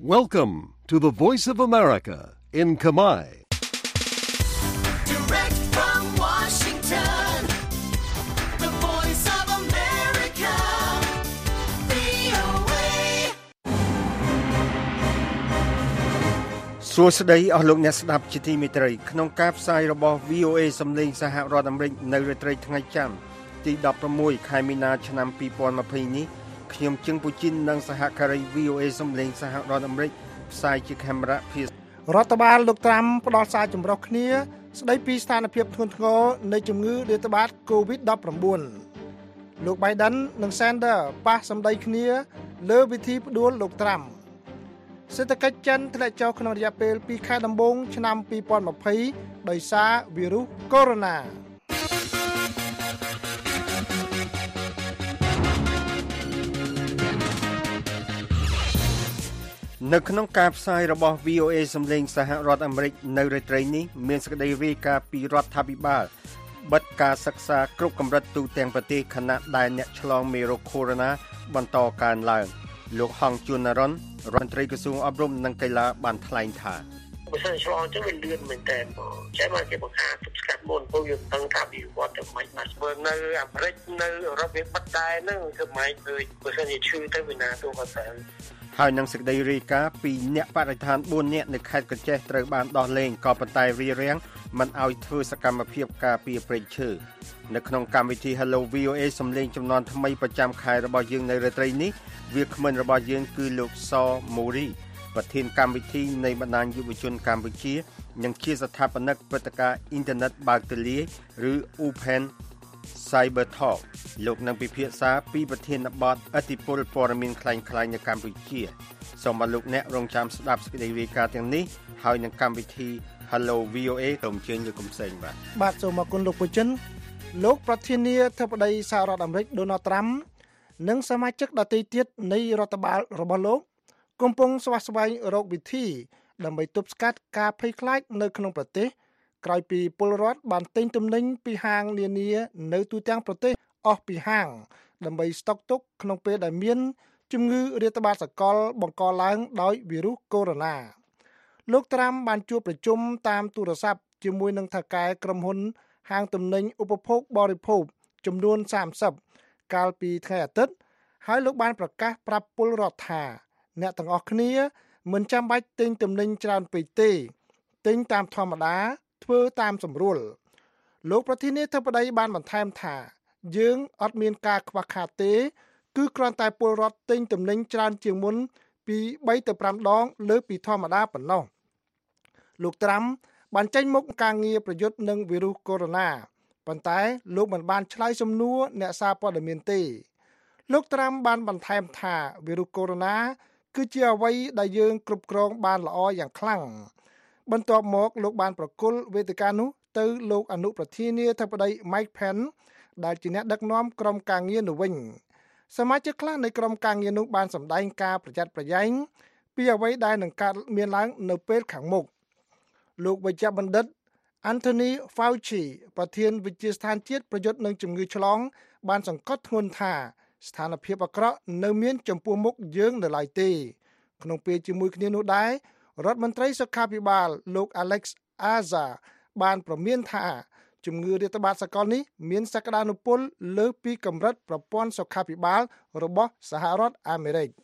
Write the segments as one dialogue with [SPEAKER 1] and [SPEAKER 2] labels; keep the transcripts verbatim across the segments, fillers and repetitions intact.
[SPEAKER 1] Welcome to the Voice of America in Khmer.
[SPEAKER 2] Direct from Washington, the Voice of America, វី អូ เอ
[SPEAKER 3] សួស្តីអស់លោកអ្នកស្ដាប់ជាទីមេត្រីក្នុងការផ្សាយរបស់ វី អូ เอ សំឡេងសហរដ្ឋអាមេរិកនៅរាត្រីថ្ងៃច័ន្ទទីដប់ប្រាំមួយខែមីនាឆ្នាំពីរពាន់ម្ភៃនេះខ្ញុំជឹងពូជីននិងសហការី វី អូ เอ សំឡេងសហរដ្ឋអាមេរិកផ្សាយជាកាមេរ៉ាភាសារដ្ឋបាលលោកត្រាំផ្ដល់សារចម្រុះគ្នាស្ដីពីស្ថានភាពធ្ងន់ធ្ងរនៃជំងឺរាតត្បាត កូវីដ ដប់ប្រាំបួន លោក Biden និង Sanders ប៉ះសម្ដីគ្នាលើវិធីផ្ដួលលោកត្រាំសេដ្ឋកិច្ចចិនធ្លាក់ចុះក្នុងរយៈពេលពីរខែដំបូងឆ្នាំពីរពាន់ម្ភៃដោយសារវីរុសកូវីដ នៅក្នុងការផ្សាយរបស់ វី អូ เอ សំឡេងសហរដ្ឋអាមេរិកនៅរាត្រីនេះមានសេចក្តីរាយការណ៍ពីរដ្ឋាភិបាលបិទការសិក្សាគ្រប់កម្រិតទូទាំងប្រទេសខណៈដែលអ្នកឆ្លងមេរោគកូវីដ បន្តកើនឡើងលោកហងជួននរ៉ុនរដ្ឋមន្ត្រីក្រសួងអប់រំនិងកីឡាបានថ្លែងថា
[SPEAKER 4] បើសិនឆ្លងទៅវាលឿនមែនតើចេះមកគេបង្ការទប់ស្កាត់មុនព្រោះយើងដឹងថាវិវត្តទៅមិនបាត់ធ្វើនៅអាមេរិកនៅអឺរ៉ុបវាបិទដែរហ្នឹងគឺមិនដូចបើសិនជាឈឺទៅវាណាទៅក៏ទៅ
[SPEAKER 3] ហើយនឹងសេចក្តីរាយការណ៍ពីអ្នកបរិស្ថានបួននាក់នៅខេត្តកញ្ចេះត្រូវបានដោះលែងក៏ប៉ុន្តែរារាំងមិនឲ្យធ្វើសកម្មភាពការពារព្រៃឈើនៅក្នុងកម្មវិធី Hello វី អូ เอ សំឡេងចំនួនថ្មីប្រចាំខែរបស់យើងនៅរាត្រីនេះវាគ្មិនរបស់យើងគឺលោកសមូរីប្រធានកម្មវិធីនៃបណ្ដាញយុវជនកម្ពុជានិងជាស្ថាបនិកព្រឹត្តិការណ៍អ៊ីនធឺណិតបើកទលាយឬ Open Cyber Talk លោកនឹងពិភាក្សាពីប្រធានបទឥទ្ធិពលព័ត៌មានคล้ายៗនៅកម្ពុជាសូមឲ្យលោកអ្នករងចាំស្ដាប់សេចក្តីរាយការណ៍ទាំងនេះហើយនឹងកម្មវិធី Hello វី អូ เอ សូមអញ្ជើញលោកកំសែងបាទបាទសូមអរគុណលោកពូចិនលោកប្រធានាធិបតីសហរដ្ឋអាមេរិក Donald Trump និងសមាជិកដទៃទៀតនៃរដ្ឋបាលរបស់លោកកំពុងស្វះស្វែងរកវិធីដើម្បីទប់ស្កាត់ការភ័យខ្លាចនៅក្នុងប្រទេសក្រោយពីពលរដ្ឋបានទិញទំនិញពីហាងនានានៅទូទាំងប្រទេសអស់ពីហាងដើម្បីស្តុកទុកក្នុងពេលដែលមានជំងឺរាតត្បាតសកលបង្កឡើងដោយវីរុសកូវីដ លោកត្រាំបានជួបប្រជុំតាមទូរស័ព្ទជាមួយនឹងថៅកែក្រុមហ៊ុនហាងទំនិញឧបភោគបរិភោគចំនួនសាមសិបកាលពីថ្ងៃអាទិត្យហើយលោកបានប្រកាសប្រាប់ពលរដ្ឋថាអ្នកទាំងអស់គ្នាមិនចាំបាច់ទិញទំនិញច្រើនពេកទេទិញតាមធម្មតាធ្វើតាមសម្រួលលោកប្រធានាធិបតីបានបន្ថែមថាយើងអត់មានការខ្វះខាតទេគឺគ្រាន់តែពលរដ្ឋទិញទំនិញច្រើនជាងមុនពីបីទៅប្រាំដងលើពីធម្មតាប៉ុណ្ណោះលោកត្រាំបានចេញមុខការងារប្រយុទ្ធនឹងវីរុសកូវីដ ប៉ុន្តែលោកមិនបានឆ្លើយសំណួរអ្នកសារព័ត៌មានទេលោកត្រាំបានបន្ថែមថាវីរុសកូវីដ គឺជាអ្វីដែលយើងគ្រប់គ្រងបានល្អយ៉ាងខ្លាំងបន្ទាប់មកលោកបានប្រគល់វេទិកានោះទៅលោកអនុប្រធានាធិបតី Mike Pence ដែលជាអ្នកដឹកនាំក្រុមការងារនោះវិញសមាជិកខ្លះនៃក្រុមការងារនោះបានសម្ដែងការប្រយ័ត្នប្រយែងពីអ្វីដែលនឹងកើតមានឡើងនៅពេលខាងមុខលោកវេជ្ជបណ្ឌិត Anthony Fauci ប្រធានវិទ្យាស្ថានជាតិប្រយុទ្ធនឹងជំងឺឆ្លងបានសង្កត់ធ្ងន់ថាស្ថានភាពអាក្រក់នៅមានចំពោះមុខយើងនៅឡើយទេក្នុងពេលជាមួយគ្នានោះដែររដ្ឋមន្ត្រីសុខាភិបាលលោក Alex Azar បានប្រមានថាជំងឺរាតត្បាតសកលនេះមានសក្តានុពលលើសពីកម្រិតប្រព័ន្ធសុខាភិបាលរបស់សហរដ្ឋអាមេរិក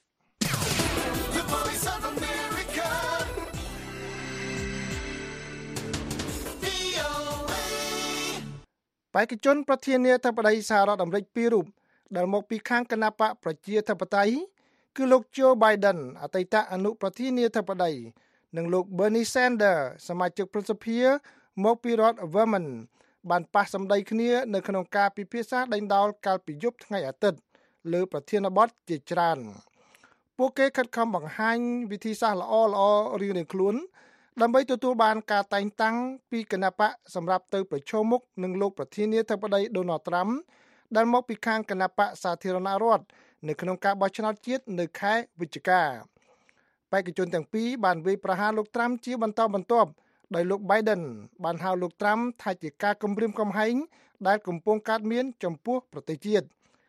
[SPEAKER 3] បេក្ខជនប្រធានាធិបតីសហរដ្ឋអាមេរិកពីររូបដែលមកពីខាងគណបកប្រជាធិបតេយ្យគឺលោក Joe Biden អតីតអនុប្រធានាធិបតីនិងលោក Bernie Sanders សមាជិកព្រឹទ្ធសភាមកពីរដ្ឋ Vermont បានប៉ះសម្ដីគ្នានៅក្នុងការពិភាក្សាដេញដោលកាលពីយប់ថ្ងៃអាទិត្យលើប្រធានបទជាច្រើនពួកគេខិតខំបង្ហាញវិធីសាស្ត្រល្អៗរៀងៗខ្លួនដើម្បីទទួលបានការតែងតាំងពីគណបកសម្រាប់ទៅប្រឈមមុខនឹងលោកប្រធានាធិបតី Donald Trump ដែលមកពីខាងគណបកសាធារណរដ្ឋនៅក្នុងការបោះឆ្នោតជាតិនៅខែវិច្ឆិកាបេក្ខជនទាំងពីរបានវាយប្រហារលោកត្រាំជាបន្តបន្ទាប់ដោយលោក Biden បានហៅលោកត្រាំថាជាការគំរាមកំហែងដែលកំពុងកើតមានចំពោះប្រទេសជាតិ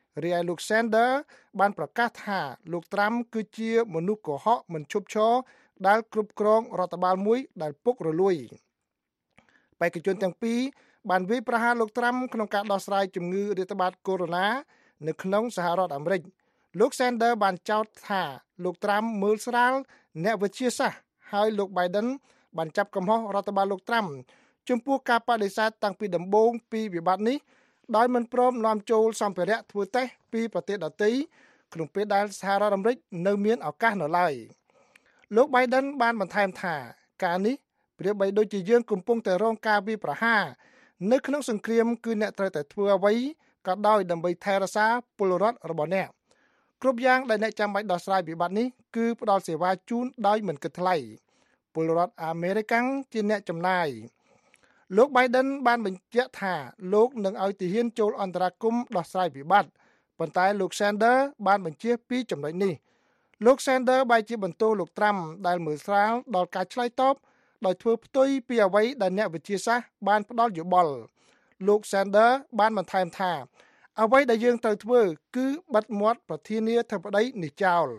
[SPEAKER 5] រីឯលោក Sanders បានប្រកាសថាលោកត្រាំគឺជាមនុស្សកុហកមិនឈប់ឈរដែលគ្រប់គ្រងរដ្ឋបាលមួយដែលពុករលួយបេក្ខជនទាំងពីរបានវាយប្រហារលោកត្រាំក្នុងការដោះស្រាយជំងឺរាតត្បាតកូវីដ -នៅក្នុងសហរដ្ឋអាមេរិកលោក Sanders បានចោទថាលោកត្រាំមើលស្រាលអ្នកវិទ្យាសាស្ត្រហើយលោក Biden បានចាប់កំហុសរដ្ឋបាលលោកត្រាំចំពោះការបដិសេធតាំងពីដំបូងពីវិបត្តិនេះដោយមិនព្រមនាំចូលសម្ភារៈធ្វើតេស្តពីប្រទេសដទៃក្នុងពេលដែលសហរដ្ឋអាមេរិកនៅមានឱកាសនៅឡើយលោក Biden បានបន្ថែមថាការនេះប្រៀបបីដូចជាយើងកំពុងតែរងការវាយប្រហារនៅក្នុងសង្គ្រាមគឺអ្នកត្រូវតែធ្វើអ្វីក៏ដោយដើម្បីថែរក្សាពលរដ្ឋរបស់អ្នកគ្រប់យ៉ាងដែលអ្នកចាំបាច់ដោះស្រាយវិបត្តិនេះគឺផ្ដល់សេវាជូនដោយមិនគិតថ្លៃពលរដ្ឋអាមេរិកជាអ្នកចំណាយលោក Biden បានបញ្ជាក់ថាលោកនឹងឲ្យទាហានចូលអន្តរាគមន៍ដោះស្រាយវិបត្តិប៉ុន្តែលោក Sanders បានបញ្ជាពីចំណុចនេះលោក Sanders បែរជាបន្ទោសលោកត្រាំដែលមើលស្រាលដល់ការឆ្លើយតបដោយធ្វើផ្ទុយពីអ្វីដែលអ្នកវិទ្យាសាស្ត្របានផ្ដល់យោបល់លោក Sanders បានបន្ថែមថាអ្វីដែលយើងត្រូវធ្វើគឺបិទមាត់ប្រធានាធិបតីនេះចោល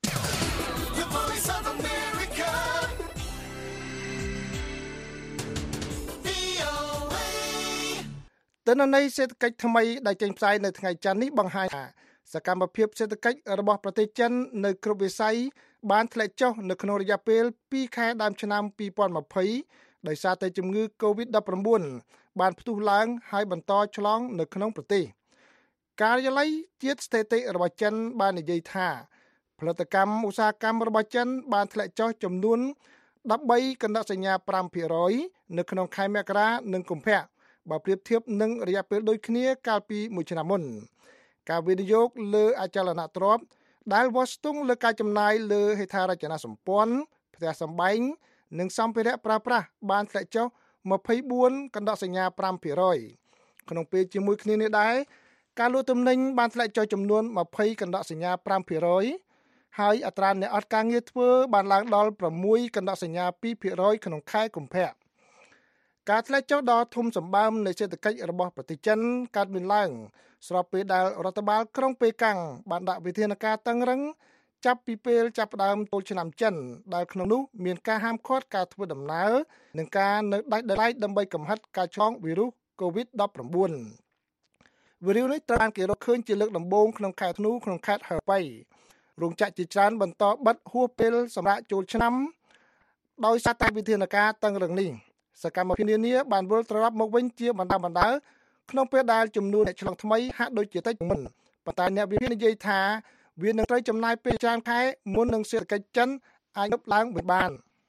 [SPEAKER 5] ទិន្នន័យសេដ្ឋកិច្ចថ្មីដែលចេញផ្សាយនៅថ្ងៃច័ន្ទនេះបង្ហាញថាសកម្មភាពសេដ្ឋកិច្ចរបស់ប្រទេសចិននៅគ្រប់វិស័យបានធ្លាក់ចុះនៅក្នុងរយៈពេលពីរខែដើមឆ្នាំពីរពាន់ម្ភៃដោយសារតែជំងឺ កូវីដ -ដប់ប្រាំបួន បានផ្ទុះឡើងហើយបន្តឆ្លងនៅក្នុងប្រទេសការិយាល័យជាតិស្ថិតិរបស់ចិនបាននិយាយថាផលិតកម្មឧស្សាហកម្មរបស់ចិនបានធ្លាក់ចុះចំនួនដប់បីកណ្ដកសញ្ញា ប្រាំភាគរយ នៅក្នុងខែមករានិងកុម្ភៈបើប្រៀបធៀបនឹងរយៈពេលដូចគ្នាកាលពីមួយឆ្នាំមុនការវិនិយោគលើអចលនទ្រព្យដែលវាស់ស្ទង់លើការចំណាយលើហេដ្ឋារចនាសម្ព័ន្ធផ្ទះសម្បែងនិងសម្ភារៈប្រើប្រាស់បានធ្លាក់ចុះម្ភៃបួនកណ្ដកសញ្ញា ប្រាំភាគរយ ក្នុងពេលជាមួយគ្នានេះដែរការលក់ទំនិញបានធ្លាក់ចុះចំនួនម្ភៃកណ្ដកសញ្ញា ប្រាំភាគរយ ហើយអត្រាអ្នកអត់ការងារធ្វើបានឡើងដល់ប្រាំមួយកណ្ដកសញ្ញា ពីរភាគរយ ក្នុងខែកុម្ភៈការធ្លាក់ចុះដ៏ធំសម្បើមនៃសេដ្ឋកិច្ចរបស់ប្រទេសចិនកើតមានឡើងស្របពេលដែលរដ្ឋបាលក្រុងប៉េកាំងបានដាក់វិធានការតឹងរ៉ឹងចាប់ពីពេលចាប់ផ្ដើមចូលឆ្នាំចិនដែលក្នុងនោះមានការហាមឃាត់ការធ្វើដំណើរនិងការនៅដាច់ដោយឡែកដើម្បីកំហិតការឆ្លងវីរុស កូវីដ -ដប់ប្រាំបួន វីរុសនេះត្រូវបានគេរកឃើញជាលើកដំបូងក្នុងខែធ្នូក្នុងខេត្តហឺប៉ៃរោងចក្រជាច្រើនបន្តបិទហួសពេលសម្រាប់ចូលឆ្នាំដោយសារតែវិធានការតឹងរ៉ឹងនេះសកម្មភាពនានាបានវិលត្រឡប់មកវិញជាបណ្ដាបណ្ដាក្នុងពេលដែលចំនួនអ្នកឆ្លងថ្មីហាក់ដូចជាតិចមុនប៉ុន្តែអ្នកវិភាគនិយាយថាវានឹងត្រូវចំណាយពេលច្រើនខែមុននឹងសេដ្ឋកិច្ចចិនអាចងើបឡើងវិញបាន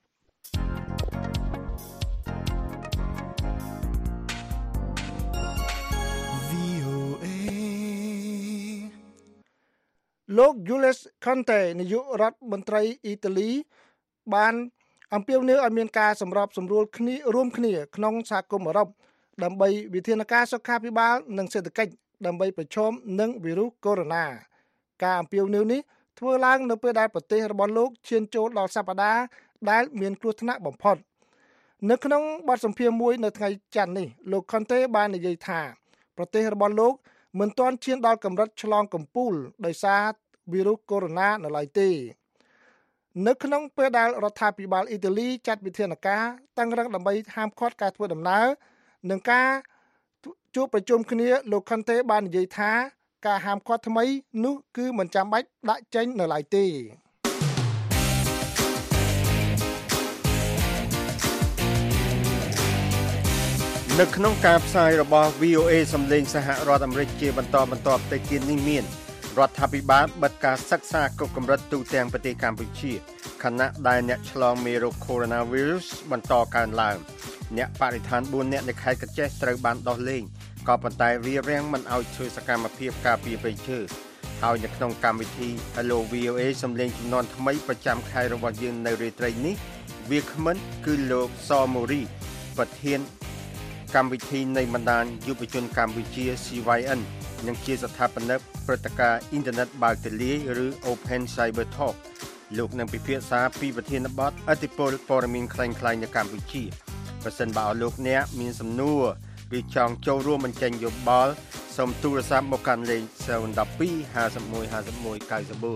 [SPEAKER 5] លោក Jules Conte នាយករដ្ឋមន្ត្រីអ៊ីតាលីបានអំពាវនាវឲ្យមានការសម្របសម្រួលគ្នារួមគ្នាក្នុងសហគមន៍អឺរ៉ុបដើម្បីវិធានការសុខាភិបាលនិងសេដ្ឋកិច្ចដើម្បីប្រឈមនឹងវីរុសកូវីដ -ការអំពាវនាវនេះធ្វើឡើងនៅពេលដែលប្រទេសរបស់លោកឈានចូលដល់សប្តាហ៍ដែលមានគ្រោះថ្នាក់បំផុតនៅក្នុងបទសម្ភាសន៍មួយនៅថ្ងៃច័ន្ទនេះលោក Conte បាននិយាយថាប្រទេសរបស់លោកមិនទាន់ឈានដល់កម្រិតឆ្លងកំពូលដោយសារវីរុសកូវីដ -នៅឡើយទេនៅក្នុងពេលដែលរដ្ឋាភិបាលអ៊ីតាលីចាត់វិធានការតឹងរ៉ឹងដើម្បីហាមឃាត់ការធ្វើដំណើរនិងការជួបប្រជុំគ្នាលោក Conte បាននិយាយថាការហាមឃាត់ថ្មីនោះគឺមិនចាំបាច់ដាក់ចេញនៅឡើយទេ
[SPEAKER 3] នៅក្នុងការផ្សាយរបស់ វី អូ เอ សំឡេងសហរដ្ឋអាមេរិកជាបន្តបន្ទាប់ទៅទៀតនេះមានរដ្ឋាភិបាលបិទការសិក្សាគ្រប់កម្រិតទូទាំងប្រទេសកម្ពុជាខណៈដែលអ្នកឆ្លងមេរោគ Coronavirus បន្តកើនឡើងអ្នកបរិស្ថានបួននាក់នៅខេត្តកញ្ចេះត្រូវបានដោះលែងក៏ប៉ុន្តែរារាំងមិនឲ្យធ្វើសកម្មភាពការពារព្រៃឈើហើយនៅក្នុងកម្មវិធី Hello វី អូ เอ សំឡេងចំនួនថ្មីប្រចាំខែរបស់យើងនៅរាត្រីនេះវាគ្មិនគឺលោកសមូរីប្រធានកម្មវិធីនៃបណ្ដាញយុវជនកម្ពុជា ซี វ៉ៃ អិន និងជាស្ថាបនិកព្រឹត្តិការណ៍អ៊ីនធឺណិតបើកទលាយឬ Open Cyber Talk លោកនឹងពិភាក្សាពីប្រធានបទឥទ្ធិពលព័ត៌មានក្លែងក្លាយនៅកម្ពុជាប្រសិនបើលោកអ្នកមានសំណួរឬចង់ចូលរួមបញ្ចេញយោបល់សូមទូរស័ព្ទមកកាន់លេខศูนย์ หนึ่ง สอง ห้า หนึ่ง ห้า หนึ่ง เก้า เก้า สี่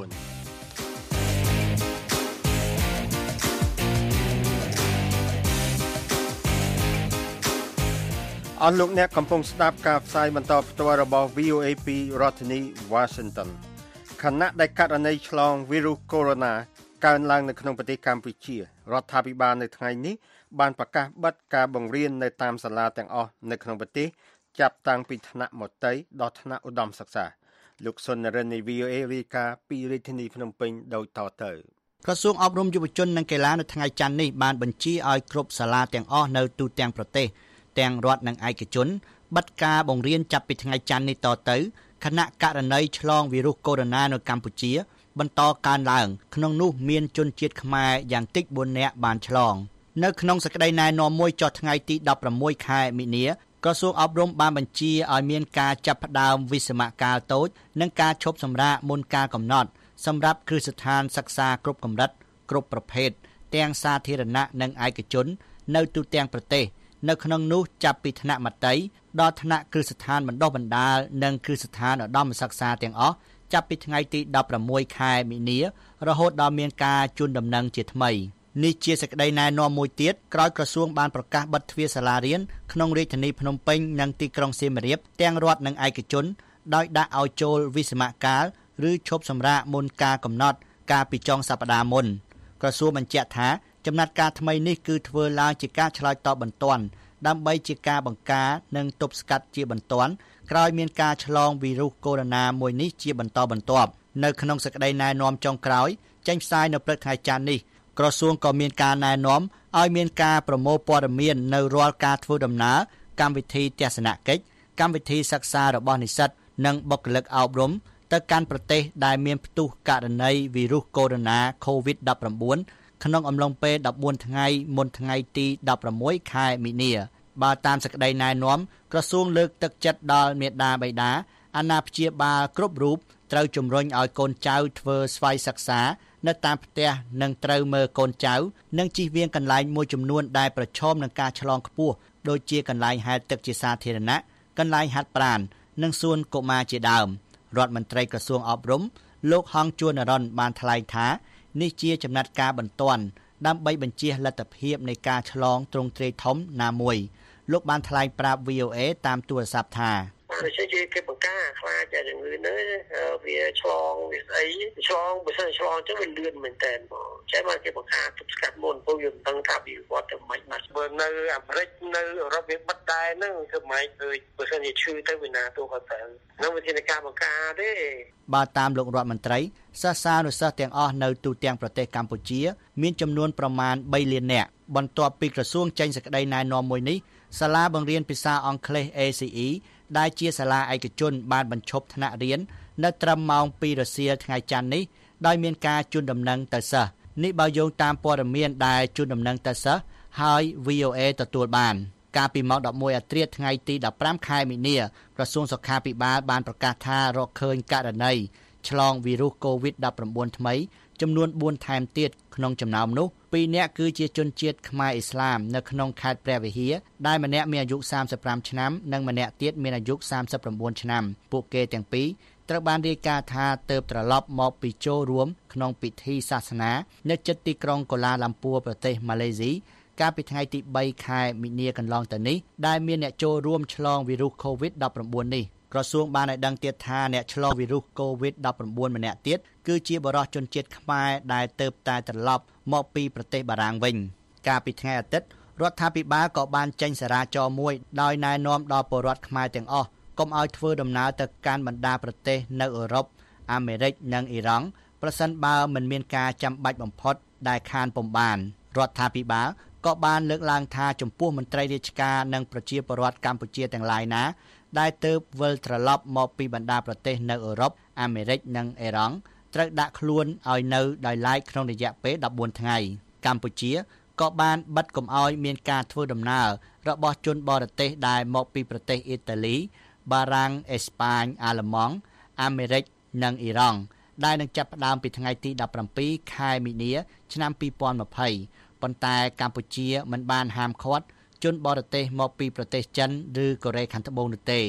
[SPEAKER 3] អស់លោកអ្នកកំពុងស្ដាប់ការផ្សាយបន្តផ្ទាល់របស់ វី អូ เอ ពីរដ្ឋធានី Washington ខណៈដែលករណីឆ្លងវីរុសកូវីដ កើនឡើងនៅក្នុងប្រទេសកម្ពុជារដ្ឋាភិបាលនៅថ្ងៃនេះបានប្រកាសបិទការបង្រៀននៅតាមសាលាទាំងអស់នៅក្នុងប្រទេសចាប់តាំងពីថ្នាក់មត្តេយ្យដល់ថ្នាក់ឧត្តមសិក្សាលោកសុននរិននៃ វី អូ เอ រាយការណ៍ពីរាជធានីភ្នំពេញដោយតទៅ
[SPEAKER 6] ក្រសួងអប់រំយុវជននិងកីឡានៅថ្ងៃច័ន្ទនេះបានបញ្ជាឲ្យគ្រប់សាលាទាំងអស់នៅទូទាំងប្រទេសទាំងរដ្ឋនិងឯកជនបិទការបង្រៀនចាប់ពីថ្ងៃច័ន្ទនេះតទៅខណៈករណីឆ្លងវីរុសកូវីដ នៅកម្ពុជាបន្តកើនឡើងក្នុងនោះមានជនជាតិខ្មែរយ៉ាងតិចបួននាក់បានឆ្លងនៅក្នុងសេចក្តីណែនាំមួយចុះថ្ងៃទីដប់ប្រាំមួយខែមីនាក្រសួងអប់រំបានបញ្ជាឲ្យមានការចាប់ផ្ដើមវិស្សមកាលតូចនិងការឈប់សម្រាកមុនការកំណត់សម្រាប់គ្រឹះស្ថានសិក្សាគ្រប់កម្រិតគ្រប់ប្រភេទទាំងសាធារណៈនិងឯកជននៅទូទាំងប្រទេសនៅក្នុងនោះចាប់ពីថ្នាក់មត្តេយ្យដល់ថ្នាក់គ្រឹះស្ថានបណ្ដុះបណ្ដាលនិងគ្រឹះស្ថានឧត្តមសិក្សាទាំងអស់ចាប់ពីថ្ងៃទីដប់ប្រាំមួយខែមីនារហូតដល់មានការជូនដំណឹងជាថ្មីនេះជាសេចក្តីណែនាំមួយទៀតក្រោយក្រសួងបានប្រកាសបិទទ្វារសាលារៀនក្នុងរាជធានីភ្នំពេញនិងទីក្រុងសៀមរាបទាំងរដ្ឋនិងឯកជនដោយដាក់ឲ្យចូលវិស្សមកាលឬឈប់សម្រាកមុនការកំណត់កាលពីចុងសប្តាហ៍មុនក្រសួងបញ្ជាក់ថាចំណាត់ការថ្មីនេះគឺធ្វើឡើងជាការឆ្លើយតបបន្ទាន់ដើម្បីជាការបង្ការនិងទប់ស្កាត់ជាបន្ទាន់ក្រោយមានការឆ្លងវីរុសកូវីដ មួយនេះជាបន្តបន្ទាប់នៅក្នុងសេចក្តីណែនាំចុងក្រោយចេញផ្សាយនៅព្រឹកថ្ងៃច័ន្ទនេះក្រសួងក៏មានការណែនាំឲ្យមានការប្រមូលព័ត៌មាននៅរាល់ការធ្វើដំណើរកម្មវិធីទស្សនកិច្ចកម្មវិធីសិក្សារបស់និស្សិតនិងបុគ្គលិកអប់រំទៅកាន់ប្រទេសដែលមានផ្ទុះករណីវីរុសកូវីដ កូវីដ ដប់ប្រាំបួនក្នុងអំឡុងពេលដប់បួនថ្ងៃមុនថ្ងៃទីដប់ប្រាំមួយខែមីនាបើតាមសេចក្តីណែនាំក្រសួងលើកទឹកចិត្តដល់មាតាបិតាអាណាព្យាបាលគ្រប់រូបត្រូវជំរុញឲ្យកូនចៅធ្វើស្វ័យសិក្សានៅតាមផ្ទះនិងត្រូវមើលកូនចៅនិងជៀសវាងកន្លែងមួយចំនួនដែលប្រឈមនឹងការឆ្លងខ្ពស់ដូចជាកន្លែងហែលទឹកជាសាធារណៈកន្លែងហាត់ប្រាណនិងសួនកុមារជាដើមរដ្ឋមន្ត្រីក្រសួងអប់រំលោកហងជួននរិនបានថ្លែងថានេះជាចំណាត់ការបន្ទាន់ដើម្បីបញ្ជៀសលទ្ធភាពនៃការឆ្លងទ្រង់ទ្រាយធំណាមួយលោកបានថ្លែងប្រាប់ វី អូ เอ តាមទូរស័ព្ទថា
[SPEAKER 4] ដូចជាគេបង្ការខ្លាចតែជំងឺនេះវាឆ្លងវាស្អីឆ្លងបើសិនឆ្លងទៅវាលឿនមែនតើបងចេះមកគេបង្ការទប់ស្កាត់មុនព្រោះយើងដឹងថាវាវត្តទៅមិនបាច់បើនៅអាមេរិកនៅអឺរ៉ុបវាបិទដែរហ្នឹងធ្វើម៉េចគឺបើសិនជាឈឺទៅវាណាទៅក៏ទៅនឹងវិធានការបង្ការទេ
[SPEAKER 6] បើតាមលោករដ្ឋមន្ត្រីសិស្សានុសិស្សទាំងអស់នៅទូទាំងប្រទេសកម្ពុជាមានចំនួនប្រមាណបីលាននាក់បន្ទាប់ពីក្រសួងចេញសេចក្តីណែនាំមួយនេះសាលាបង្រៀនភាសាអង់គ្លេស เอ ซี อี ដែលជាសាលាឯកជនបានបញ្ឈប់ថ្នាក់រៀននៅត្រឹមម៉ោងពីររសៀលថ្ងៃច័ន្ទនេះដោយមានការជូនដំណឹងទៅសិស្សនេះបើយោងតាមព័ត៌មានដែលជូនដំណឹងទៅសិស្សហើយ វី អូ เอ ទទួលបានកាលពីម៉ោងដប់មួយអាធ្រាត្រថ្ងៃទីដប់ប្រាំខែមីនាក្រសួងសុខាភិបាលបានប្រកាសថារកឃើញករណីឆ្លងវីរុសកូវីដ ដប់ប្រាំបួន ថ្មីចំនួនបួនថែមទៀតក្នុងចំណោមនោះពីរនាក់គឺជាជនជាតិខ្មែរឥស្លាមនៅក្នុងខេត្តព្រះវិហារដែលម្នាក់មានអាយុសាមសិបប្រាំឆ្នាំនិងម្នាក់ទៀតមានអាយុសាមសិបប្រាំបួនឆ្នាំពួកគេទាំងពីរត្រូវបានរាយការណ៍ថាទើបត្រឡប់មកពីចូលរួមក្នុងពិធីសាសនានៅជិតទីក្រុងកូឡាឡាំពួរប្រទេសម៉ាឡេស៊ីកាលពីថ្ងៃទីបីខែមីនាកន្លងទៅនេះដែលមានអ្នកចូលរួមឆ្លងវីរុសកូវីដ ដប់ប្រាំបួន នេះក្រសួងបានឲ្យដឹងទៀតថាអ្នកឆ្លងវីរុសកូវីដ ដប់ប្រាំបួន ម្នាក់ទៀតគឺជាបុរសជនជាតិខ្មែរដែលទើបតែត្រឡប់មកពីប្រទេសបារាំងវិញកាលពីថ្ងៃអាទិត្យរដ្ឋាភិបាលក៏បានចេញសារចរណ៍មួយដោយណែនាំដល់ពលរដ្ឋខ្មែរទាំងអស់កុំឲ្យធ្វើដំណើរទៅកាន់បណ្ដាប្រទេសនៅអឺរ៉ុបអាមេរិកនិងអ៊ីរ៉ង់ប្រសិនបើមិនមានការចាំបាច់បំផុតដែលខានពុំបានរដ្ឋាភិបាលក៏បានលើកឡើងថាចំពោះមន្ត្រីរាជការនិងប្រជាពលរដ្ឋកម្ពុជាទាំងឡាយណាដែលទើបវិលត្រឡប់មកពីបណ្ដាប្រទេសនៅអឺរ៉ុបអាមេរិកនិងអ៊ីរ៉ង់ត្រូវដាក់ខ្លួនឲ្យនៅដោយឡែកក្នុងរយៈពេលដប់បួនថ្ងៃកម្ពុជាក៏បានបិទកុំឲ្យមានការធ្វើដំណើររបស់ជនបរទេសដែលមកពីប្រទេសអ៊ីតាលីបារាំងអេស្ប៉ាញអាល្លឺម៉ង់អាមេរិកនិងអ៊ីរ៉ង់ដែលនឹងចាប់ផ្ដើមពីថ្ងៃទីដប់ប្រាំពីរខែមីនាឆ្នាំពីរពាន់ยี่สิบប៉ុន្តែកម្ពុជាមិនបានហាមឃាត់ជនបរទេសមកពីប្រទេសចិនឬកូរ៉េខាងត្បូងនោះទេ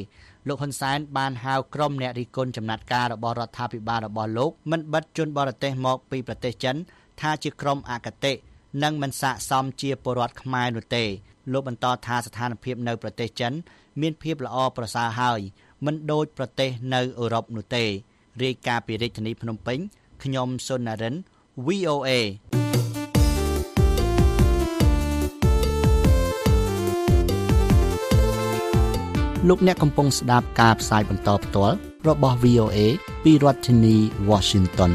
[SPEAKER 6] លោកហ៊ុនសែនបានហៅក្រុមអ្នករិះគន់ចំណាត់ការរបស់រដ្ឋាភិបាលរបស់លោកមិនបិទជនបរទេសមកពីប្រទេសចិនថាជាក្រុមអគតិនិងមិនស័ក្តិសមជាពលរដ្ឋខ្មែរនោះទេលោកបន្តថាស្ថានភាពនៅប្រទេសចិនមានភាពល្អប្រសើរហើយមិនដូចប្រទេសនៅអឺរ៉ុបនោះទេរាយការណ៍ពីរាជធានីភ្នំពេញខ្ញុំសុននរិន វី អូ เอ លោកអ្នកកំពុងស្ដាប់ការផ្សាយបន្តផ្ទាល់របស់ វី អូ เอ ពីរដ្ឋធានី Washington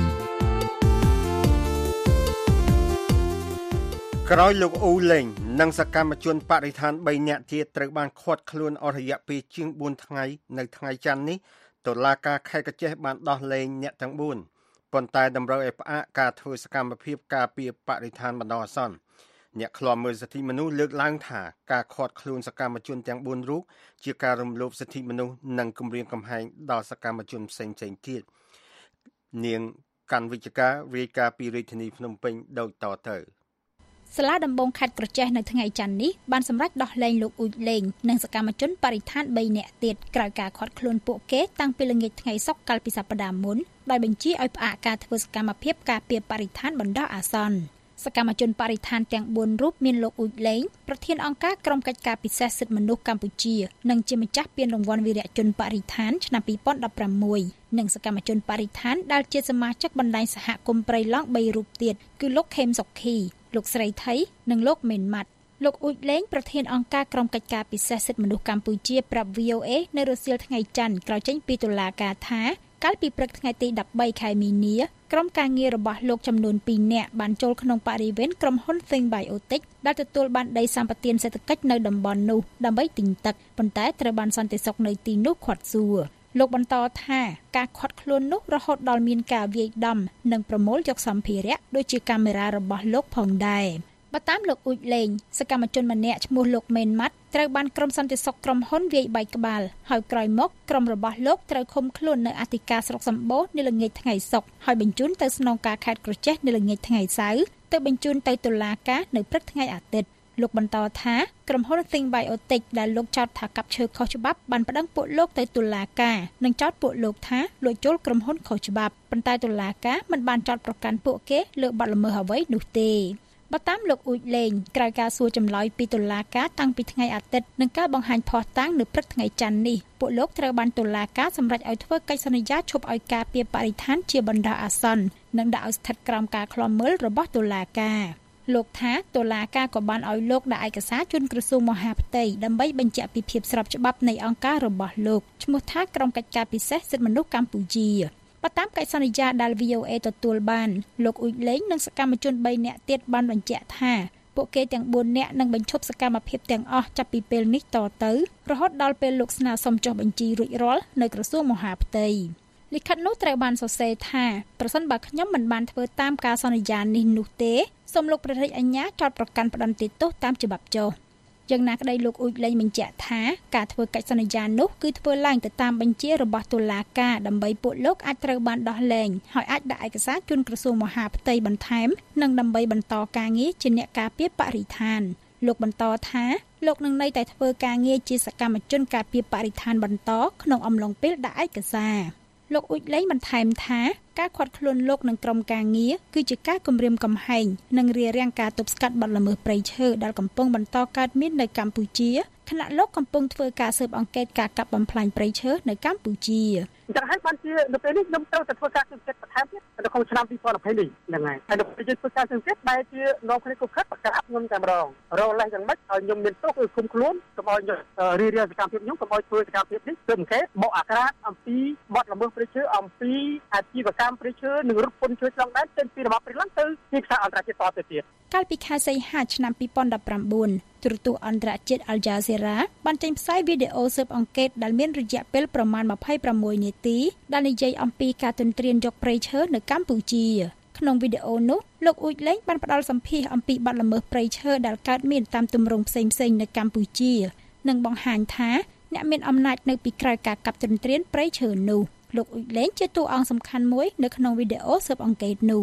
[SPEAKER 3] ក្រោយលោកអ៊ូលេងនិងសកម្មជនបរិស្ថានបីនាក់ទៀតត្រូវបានឃាត់ខ្លួនអស់រយៈពេលជាងបួនថ្ងៃនៅថ្ងៃច័ន្ទនេះតុលាការខេត្តកោះចេះបានដោះលែងអ្នកទាំងបួនប៉ុន្តែតម្រូវឲ្យផ្អាកការធ្វើសកម្មភាពការពារបរិស្ថានបណ្ដោះអាសន្នអ្នកឃ្លាំមើលសិទ្ធិមនុស្សលើកឡើងថាការឃាត់ខ្លួនសកម្មជនទាំងបួនរូបជាការរំលោភសិទ្ធិមនុស្សនិងគំរាមកំហែងដល់សកម្មជនផ្សេងៗទៀតនាងកាន់វិជ្ជការរាយការណ៍ពីរាជធានីភ្នំពេញដូចតទៅ
[SPEAKER 7] សាលាដំបងខេត្តក្រចេះនៅថ្ងៃច័ន្ទនេះបានសម្រេចដោះលែងលោកអ៊ូចលេងនិងសកម្មជនបរិស្ថានបីនាក់ទៀតក្រោយការឃាត់ខ្លួនពួកគេតាំងពីល្ងាចថ្ងៃសុក្រកាលពីសប្តាហ៍មុនដោយបញ្ជាឲ្យផ្អាកការធ្វើសកម្មភាពការពារបរិស្ថានបណ្ដោះអាសន្នសកម្មជនបរិស្ថានទាំងបួនរូបមានលោកអ៊ូចលេងប្រធានអង្គការក្រុមកិច្ចការពិសេសសិទ្ធិមនុស្សកម្ពុជានិងជាម្ចាស់ពានរង្វាន់វីរៈជនបរិស្ថានឆ្នាំពីរពាន់ដប់ប្រាំមួយនិងសកម្មជនបរិស្ថានដែលជាសមាជិកបណ្ដាញសហគមន៍ព្រៃឡង់បីរូបទៀតគឺលោកខេមសុខីលោកស្រីថៃនិងលោកមេនម៉ាត់លោកអ៊ូចលេងប្រធានអង្គការក្រុមកិច្ចការពិសេសសិទ្ធិមនុស្សកម្ពុជាប្រាប់ វី អូ เอ នៅរសៀលថ្ងៃច័ន្ទក្រោយចេញពីតុលាការថាកាលពីព្រឹកថ្ងៃទីដប់បីខែមីនាក្រុមការងាររបស់លោកចំនួនពីរនាក់បានចូលក្នុងបរិវេណក្រុមហ៊ុន Think Biotic ដែលទទួលបានដីសម្បត្តិសេដ្ឋកិច្ចនៅតំបន់នោះដើម្បីទិញទឹកប៉ុន្តែត្រូវបានសន្តិសុខនៅទីនោះឃាត់សួរលោកបន្តថាការឃាត់ខ្លួននោះរហូតដល់មានការវាយដំនិងប្រមូលយកសម្ភារៈដូចជាកាមេរ៉ារបស់លោកផងដែរបើតាមលោកអ៊ូចលេងសកម្មជនម្នាក់ឈ្មោះលោកមេនម៉ាត់ត្រូវបានក្រុមសន្តិសុខក្រុមហ៊ុនវាយបែកក្បាលហើយក្រោយមកក្រុមរបស់លោកត្រូវឃុំខ្លួននៅអធិការស្រុកសម្បូរនៅល្ងាចថ្ងៃសុក្រហើយបញ្ជូនទៅស្នងការខេត្តក្រចេះនៅល្ងាចថ្ងៃសៅរ៍ទៅបញ្ជូនទៅតុលាការនៅព្រឹកថ្ងៃអាទិត្យលោកបន្តថាក្រុមហ៊ុន Think Biotic ដែលលោកចោទថាកាប់ឈើខុសច្បាប់បានប្តឹងពួកលោកទៅតុលាការនិងចោទពួកលោកថាលួចចូលក្រុមហ៊ុនខុសច្បាប់ប៉ុន្តែតុលាការមិនបានចោទប្រកាន់ពួកគេលើបទល្មើសអ្វីនោះទេបើតាមលោកអ៊ូចលេងក្រោយការសួរចម្លើយពីតុលាការតាំងពីថ្ងៃអាទិត្យនិងការបង្ហាញភស្តុតាងនៅព្រឹកថ្ងៃច័ន្ទនេះពួកលោកត្រូវបានតុលាការសម្រេចឲ្យធ្វើកិច្ចសន្យាឈប់ឲ្យការពារបរិស្ថានជាបណ្ដោះអាសន្ននិងដាក់ឲ្យស្ថិតក្រោមការឃ្លាំមើលរបស់តុលាការលោកថាតុលាការក៏បានឲ្យលោកដាក់ឯកសារជូនក្រសួងមហាផ្ទៃដើម្បីបញ្ជាក់ពីភាពស្របច្បាប់នៃអង្គការរបស់លោកឈ្មោះថាក្រុមកិច្ចការពិសេសសិទ្ធិមនុស្សកម្ពុជាបើតាមកិច្ចសន្យាដែល វី អូ เอ ទទួលបានលោកអ៊ូចលេងនិងសកម្មជនបីនាក់ទៀតបានបញ្ជាក់ថាពួកគេទាំងបួននាក់នឹងបញ្ឈប់សកម្មភាពទាំងអស់ចាប់ពីពេលនេះតទៅរហូតដល់ពេលលោកស្នើសុំចុះបញ្ជីរួចរាល់នៅក្រសួងមហាផ្ទៃលិខិតនោះត្រូវបានសរសេរថាប្រសិនបើខ្ញុំមិនបានធ្វើតាមការសន្យានេះនោះទេសូមលោកព្រះរាជអាជ្ញាចោទប្រកាន់ផ្តន្ទាទោសតាមច្បាប់ចុះយ៉ាងណាក្តីលោកអ៊ូចលេងបញ្ជាក់ថាការធ្វើកិច្ចសន្យានោះគឺធ្វើឡើងទៅតាមបញ្ជារបស់តុលាការដើម្បីពួកលោកអាចត្រូវបានដោះលែងហើយអាចដាក់ឯកសារជូនក្រសួងមហាផ្ទៃបន្ថែមនិងដើម្បីបន្តការងារជាអ្នកការពារបរិស្ថានលោកបន្តថាលោកនឹងនៅតែធ្វើការងារជាសកម្មជនការពារបរិស្ថានបន្តក្នុងអំឡុងពេលដាក់ឯកសារលោកអ៊ូចលេងបន្ថែមថាការឃាត់ខ្លួនលោកនឹងក្រុមការងារគឺជាការគំរាមកំហែងនិងរារាំងការទប់ស្កាត់បទល្មើសព្រៃឈើដែលកំពុងបន្តកើតមាននៅកម្ពុជាខណៈលោកកំពុងធ្វើការស៊ើបអង្កេតការកាប់បំផ្លាញព្រៃឈើនៅកម្ពុជាអញ្ចឹងហើយបានជានៅពេលនេះខ្ញុំត្រូវតែធ្វើការស៊ើបអង្កេតបន្ថែមទៀតនៅក្នុងឆ្នាំពីរពាន់ยี่สิบនេះហ្នឹងហើយហើយនៅពេលយើងធ្វើការស៊ើបអង្កេតបែរជានាំគ្នាគុកខិតប្រកាសខ្ញុំតែម្ដងរកលេសយ៉ាងម៉េចឲ្យខ្ញុំមានទោសគឺឃុំខ្លួនកុំឲ្យខ្ញុំរីរាសកម្មភាពខ្ញុំកុំឲ្យធ្វើសកម្មភាពនេះស៊ើបអង្កេតបកអាក្រាតអំពីបទល្មើសព្រៃឈើអំពីអាជីវកម្មព្រៃឈើនិងរត់ពន្ធឈើឆ្លងដែនចេញពីរបបព្រៃឡង់ទៅទីផ្សារអន្តរជាតិតទៅទៀតកាលពីខែសីហាឆ្នាំពីរពាន់ដប់ប្រាំបួនទូរទស្សន៍អន្តរជាតិ Al Jazeera បានចេញផ្សាយវីដេអូស៊ើបអង្កេតដែលមានរយៈពេលប្រមាណยี่สิบหกនាទីដែលនិយាយអំពីការទន្ទ្រានយកព្រៃឈើនៅកម្ពុជាក្នុងវីដេអូនោះលោកអ៊ូចលេងបានផ្ដល់សម្ភាសអំពីបទល្មើសព្រៃឈើដែលកើតមានតាមទម្រង់ផ្សេងៗនៅកម្ពុជានិងបង្ហាញថាអ្នកមានអំណាចនៅពីក្រោយការកាប់ទន្ទ្រានព្រៃឈើនោះលោកអ៊ូចលេងជាតួអង្គសំខាន់មួយនៅក្នុងវីដេអូស៊ើបអង្កេតនោះ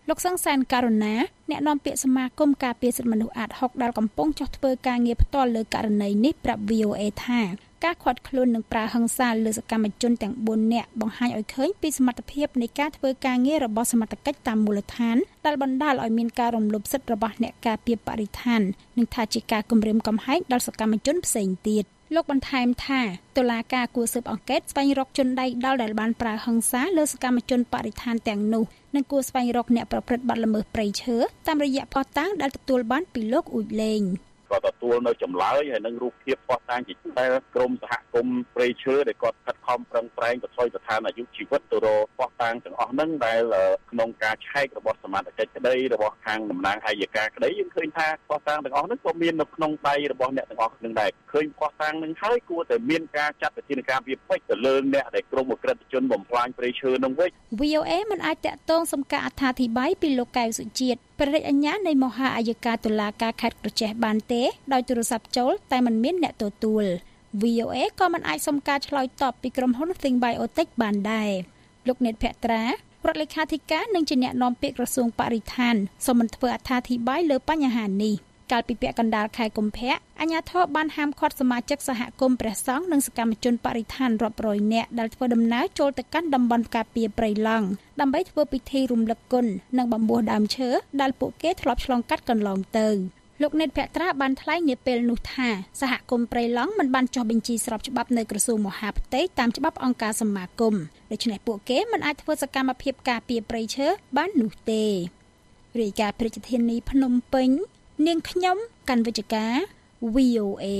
[SPEAKER 7] លោកសង្សានករណាអ្នកនាំពាក្យសមាគមការពារសិទ្ធិមនុស្សអាតហុកដែលកំពុងចុះធ្វើការងារផ្ទាល់លើករណីនេះប្រាប់ វី អូ เอ ថាការខាត់ខ្លួននិងប្រើហិង្សាលើសកម្មជនទាំងបួននាក់បង្ហាញឲ្យឃើញពីសមត្ថភាពនៃការធ្វើការងាររបស់សមត្ថកិច្ចតាមមូលដ្ឋានដែលបណ្ដាលឲ្យមានការរំលោភសិទ្ធិរបស់អ្នកការពារបរិស្ថាននិងថាជាការគំរាមកំហែងដល់សកម្មជនផ្សេងទៀតលោកបន្ថែមថាតុលាការគួរស៊ើបអង្កេតស្វែងរកជនដៃដល់ដែលបានប្រើហិង្សាលើសកម្មជនបរិស្ថានទាំងនោះនិងគួរស្វែងរកអ្នកប្រព្រឹត្តបទល្មើសព្រៃឈើតាមរយៈភស្តុតាងដែលទទួលបានពីលោកអ៊ូចលេង
[SPEAKER 8] ក៏ទទួលនៅចម្លើយហើយនឹងរូបភាពផុសតាងជាដែលក្រមសហគមន៍ព្រៃឈើដែលគាត់ខិតខំប្រឹងប្រែងបន្ថយស្ថានអាយុជីវិតទៅរកផុសតាងទាំងអស់ហ្នឹងដែលក្នុងការឆែករបស់សមាជិកក្តីរបស់ខាងតំណាងអัยការក្តីយើងឃើញថាផុសតាងទាំងអស់ហ្នឹងក៏មាននៅក្នុងដៃរបស់អ្នកទាំងអស់ហ្នឹងដែរឃើញផុសតាងហ្នឹងហើយគួរតែមានការចាត់វិធានការវាពេចទៅលើអ្នកដែលក្រុមអក្រិតជនបំផ្លាញព្រៃឈើហ្នឹងវិញ
[SPEAKER 7] វី អូ เอ មិនអាចតាក់ទងសំការអត្ថាធិប្បាយពីលោកកែវសុជាតិព្រះរាជអាជ្ញានៃមហាអัยការតុលាការខេត្តក្រចេះបានទេដោយទូរស័ព្ទចូលតែមិនមានអ្នកទទួល វី អូ เอ ក៏មិនអាចសុំការឆ្លើយតបពីក្រុមហ៊ុន Think Biotic បានដែរលោកនេតភក្ត្រារដ្ឋលេខាធិការនិងជាអ្នកនាំពាក្យក្រសួងបរិស្ថានសូមមិនធ្វើអត្ថាធិប្បាយលើបញ្ហានេះកាលពីពាក់កណ្ដាលខែកុម្ភៈអាជ្ញាធរបានហាមឃាត់សមាជិកសហគមន៍ព្រះសង្ឃនិងសកម្មជនបរិស្ថានរាប់រយនាក់ដែលធ្វើដំណើរចូលទៅកាន់តំបន់ការពារព្រៃឡង់ដើម្បីធ្វើពិធីរំលឹកគុណនិងបំពោះដើមឈើដែលពួកគេធ្លាប់ឆ្លងកាត់កន្លងទៅលោកនេតភក្ត្រាបានថ្លែងនាពេលនោះថាសហគមន៍ព្រៃឡង់មិនបានចុះបញ្ជីស្របច្បាប់នៅក្រសួងមហាផ្ទៃតាមច្បាប់អង្គការសមាគមដូច្នេះពួកគេមិនអាចធ្វើសកម្មភាពការពារព្រៃឈើបាននោះទេរាយការណ៍ប្រជាធានីភ្នំពេញនាងខ្ញុំកាន់វិជ្ជការ វី អូ เอ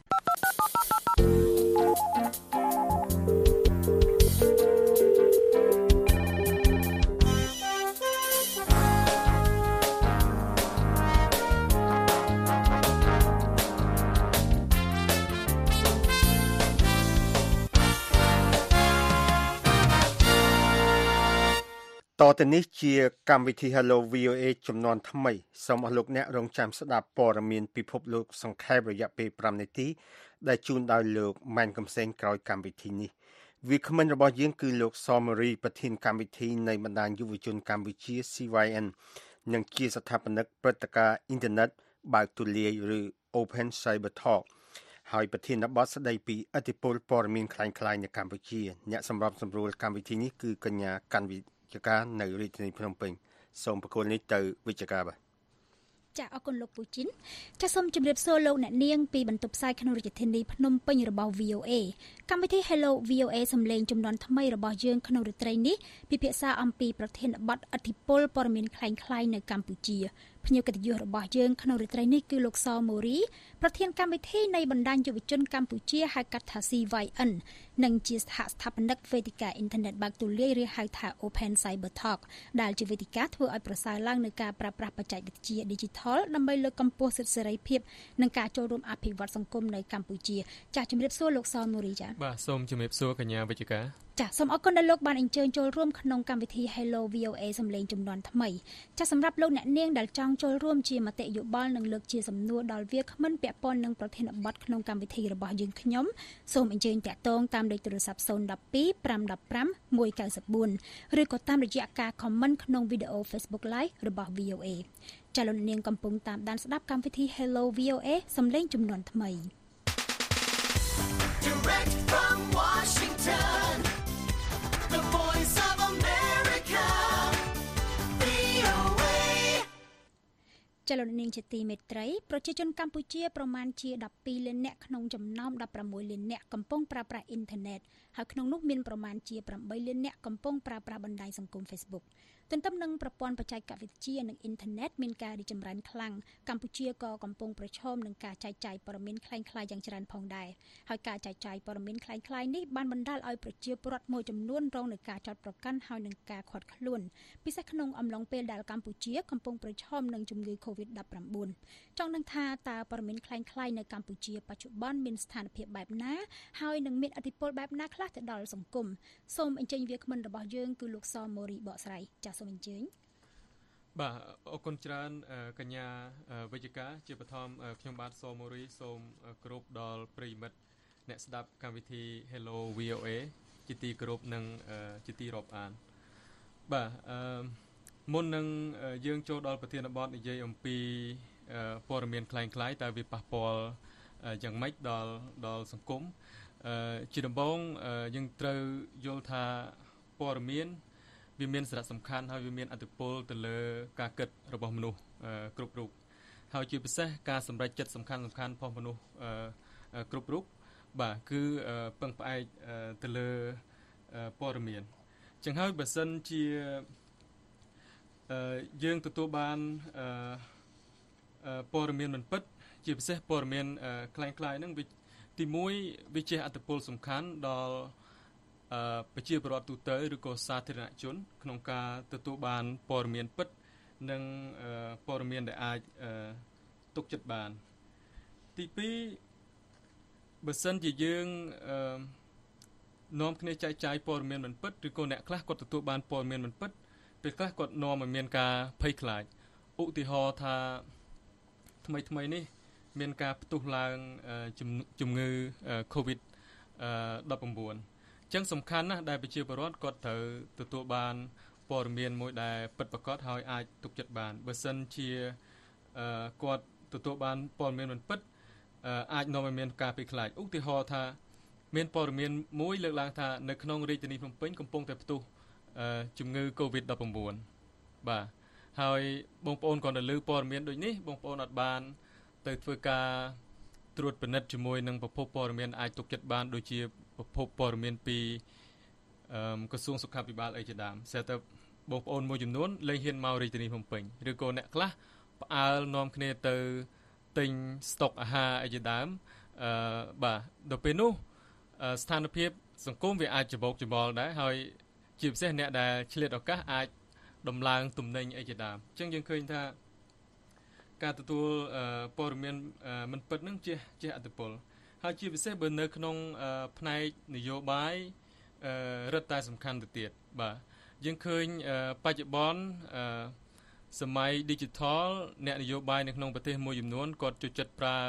[SPEAKER 3] តទៅនេះជាកម្មវិធី Hello វី អូ เอ ចំនួនថ្មីសូមអស់លោកអ្នករងចាំស្ដាប់ព័ត៌មានពិភពលោកសង្ខេបរយៈពេលប្រាំនាទីដែលជូនដោយលោកម៉ែនកំសែងក្រោយកម្មវិធីនេះវាគ្មិនរបស់យើងគឺលោកសមរីប្រធានកម្មវិធីនៃបណ្ដាញយុវជនកម្ពុជា ซี វ៉ៃ អិន និងជាស្ថាបនិកព្រឹត្តិការណ៍អ៊ីនធឺណិតបើកទូលាយឬ Open Cyber Talk ហើយប្រធានបទស្ដីពីឥទ្ធិពលព័ត៌មានคล้ายៗនៅកម្ពុជាអ្នកសម្របសម្រួលកម្មវិធីនេះគឺកញ្ញាកាន់វិជ្ជការនៅរាជធានីភ្នំពេញសូមប្រគល់នេះទៅវិជ្ជការបាទ
[SPEAKER 7] ចាអរគុណលោកពូជីនចាសូមជម្រាបសួរលោកអ្នកនាងពីបន្ទប់ផ្សាយក្នុងរាជធានីភ្នំពេញរបស់ វី អូ เอ កម្មវិធី Hello វី អូ เอ សំឡេងចំនួនថ្មីរបស់យើងក្នុងរាត្រីនេះពិភាក្សាអំពីប្រធានបទឥទ្ធិពលព័ត៌មានคล้ายៗនៅកម្ពុជាភ្ញៀវកិត្តិយសរបស់យើងក្នុងរាត្រីនេះគឺលោកសមូរីប្រធានកម្មវិធីនៃបណ្ដាញយុវជនកម្ពុជាហៅកាត់ថា ซี វ៉ៃ អិន និងជាសហស្ថាបនិកវេទិកាអ៊ីនធឺណិតបើកទូលាយឬហៅថា Open Cyber Talk ដែលជាវេទិកាធ្វើឲ្យប្រសើរឡើងនៅការប្រើប្រាស់បច្ចេកវិទ្យា Digital ដើម្បីលើកកម្ពស់សិទ្ធិសេរីភាពនិងការចូលរួមអភិវឌ្ឍសង្គមនៅកម្ពុជាចាសជំរាបសួរលោកសមូរីចា
[SPEAKER 9] បាទសូមជំរាបសួរកញ្ញាវិជ្ជការ
[SPEAKER 7] ចាសសូមអរគុណដែលលោកបានអញ្ជើញចូលរួមក្នុងកម្មវិធី Hello វី អូ เอ សំឡេងចំនួនថ្មីចាសសម្រាប់លោកអ្នកនាងដែលចង់ចូលរួមជាមតិយោបល់និងលើកជាសំណួរដល់វាគ្មិនពាក់ព័ន្ធនឹងប្រធានបទក្នុងកម្មវិធីរបស់យើងខ្ញុំសូមអញ្ជើញតាក់ទងតាមលេខទូរស័ព្ទศูนย์ หนึ่ง สอง ห้า หนึ่ง ห้า หนึ่ง เก้า สี่ ឬក៏តាមរយៈការ comment ក្នុងវីដេអូ Facebook Live របស់ វី អូ เอ ចាសលោកអ្នកនាងកំពុងតាមដានស្ដាប់កម្មវិធី Hello វី អូ เอ សំឡេងចំនួនថ្មី
[SPEAKER 2] Direct from Washington, the voice of America, វី អូ เอ
[SPEAKER 7] ចលនានាងជាទីមេត្រីប្រជាជនកម្ពុជាប្រមាណជាដប់ពីរលាននាក់ក្នុងចំណោមដប់ប្រាំមួយលាននាក់កំពុងប្រើប្រាស់អ៊ីនធឺណិតហើយក្នុងនោះមានប្រមាណជាប្រាំបីលាននាក់កំពុងប្រើប្រាស់បណ្ដាញសង្គម Facebook ទន្ទឹមនឹងប្រព័ន្ធបច្ចេកវិទ្យានិងអ៊ីនធឺណិតមានការរីកចម្រើនខ្លាំងកម្ពុជាក៏កំពុងប្រឈមនឹងការចែកចាយព័ត៌មានคล้ายៗយ៉ាងច្រើនផងដែរហើយការចែកចាយព័ត៌មានคล้ายៗនេះបានបណ្ដាលឲ្យប្រជាពលរដ្ឋមួយចំនួនរងនឹងការចោទប្រកាន់ហើយនឹងការឃាត់ខ្លួនពិសេសក្នុងអំឡុងពេលដែលកម្ពុជាកំពុងប្រឈមនឹងជំងឺ កូវីដ ដប់ប្រាំបួន ចង់ដឹងថាតើព័ត៌មានคล้ายៗនៅកម្ពុជាបច្ចុប្បន្នមានស្ថានភាពបែបណាហើយនឹងមានឥទ្ធិពលបែបណាខ្លះទៅដល់សង្គមសូមអញ្ជើញវាគ្មិនរបស់យើងគឺលោកសមូរីបកស្រាយចាសសូមអញ្ជើញ
[SPEAKER 9] បាទអរគុណច្រើនកញ្ញាវិជ្ជការជាបឋមខ្ញុំបាទសមូរីសូមគោរពដល់ប្រិយមិត្តអ្នកស្ដាប់កម្មវិធី Hello វី អូ เอ ជាទីគោរពនិងជាទីរាប់អានបាទអឺមុននឹងយើងចូលដល់ប្រធានបទនិយាយអំពីព័ត៌មានคล้ายៗតើវាប៉ះពាល់យ៉ាងម៉េចដល់ដល់សង្គមជាដំបូងយើងត្រូវយល់ថាព័ត៌មានវាមានសារៈសំខាន់ហើយវាមានឥទ្ធិពលទៅលើការគិតរបស់មនុស្សគ្រប់រូបហើយជាពិសេសការសម្រេចចិត្តសំខាន់សំខាន់របស់មនុស្សគ្រប់រូបបាទគឺពឹងផ្អែកទៅលើព័ត៌មានចឹងហើយបើសិនជាយើងទទួលបានព័ត៌មានមិនពិតជាពិសេសព័ត៌មានคล้ายៗហ្នឹងវាទីមួយវាជះឥទ្ធិពលសំខាន់ដល់ប្រជាពលរដ្ឋទូទៅឬក៏សាធារណជនក្នុងការទទួលបានព័ត៌មានពិតនិងព័ត៌មានដែលអាចទុកចិត្តបានទីពីរបើសិនជាយើងនាំគ្នាចែកចាយព័ត៌មានមិនពិតឬក៏អ្នកខ្លះគាត់ទទួលបានព័ត៌មានមិនពិតពេលខ្លះគាត់នាំឲ្យមានការភ័យខ្លាចឧទាហរណ៍ថាថ្មីថ្មីនេះមានការផ្ទុះឡើងជំងឺ COVID ដប់៩ អញ្ចឹងសំខាន់ណាស់ដែលប្រជាពលរដ្ឋគាត់ត្រូវទទួលបានព័ត៌មានមួយដែលពិតប្រាកដហើយអាចទុកចិត្តបានបើសិនជាគាត់ទទួលបានព័ត៌មានមិនពិតអាចនាំឲ្យមានការភ័យខ្លាចឧទាហរណ៍ថាមានព័ត៌មានមួយលើកឡើងថានៅក្នុងរាជធានីភ្នំពេញកំពុងតែផ្ទុះជំងឺ COVID ដប់៩ បាទហើយបងប្អូនគាត់ទៅលើព័ត៌មានដូចនេះបងប្អូនអត់បានទៅធ្វើការត្រួតពិនិត្យជាមួយនឹងប្រភពព័ត៌មានអាចទុកចិត្តបានដូចជាប្រភពព័ត៌មានពីក្រសួងសុខាភិបាលអីជាដើមស្រាប់តែបងប្អូនមួយចំនួនលែងហ៊ានមករាជធានីភ្នំពេញឬក៏អ្នកខ្លះផ្អើលនាំគ្នាទៅទិញស្តុកអាហារអីជាដើមអឺបាទដល់ពេលនោះស្ថានភាពសង្គមវាអាចច្របូកច្របល់ដែរហើយជាពិសេសអ្នកដែលឆ្លៀតឱកាសអាចដំឡើងទំនិញអីជាដើមអញ្ចឹងយើងឃើញថាការទទួលព័ត៌មានមិនពិតនឹងជាជាឥទ្ធិពលហើយជាពិសេសបើនៅក្នុងផ្នែកនយោបាយរឹតតែសំខាន់ទៅទៀតបាទយើងឃើញបច្ចុប្បន្នសម័យ digital អ្នកនយោបាយនៅក្នុងប្រទេសមួយចំនួនគាត់ចូលចិត្តប្រើ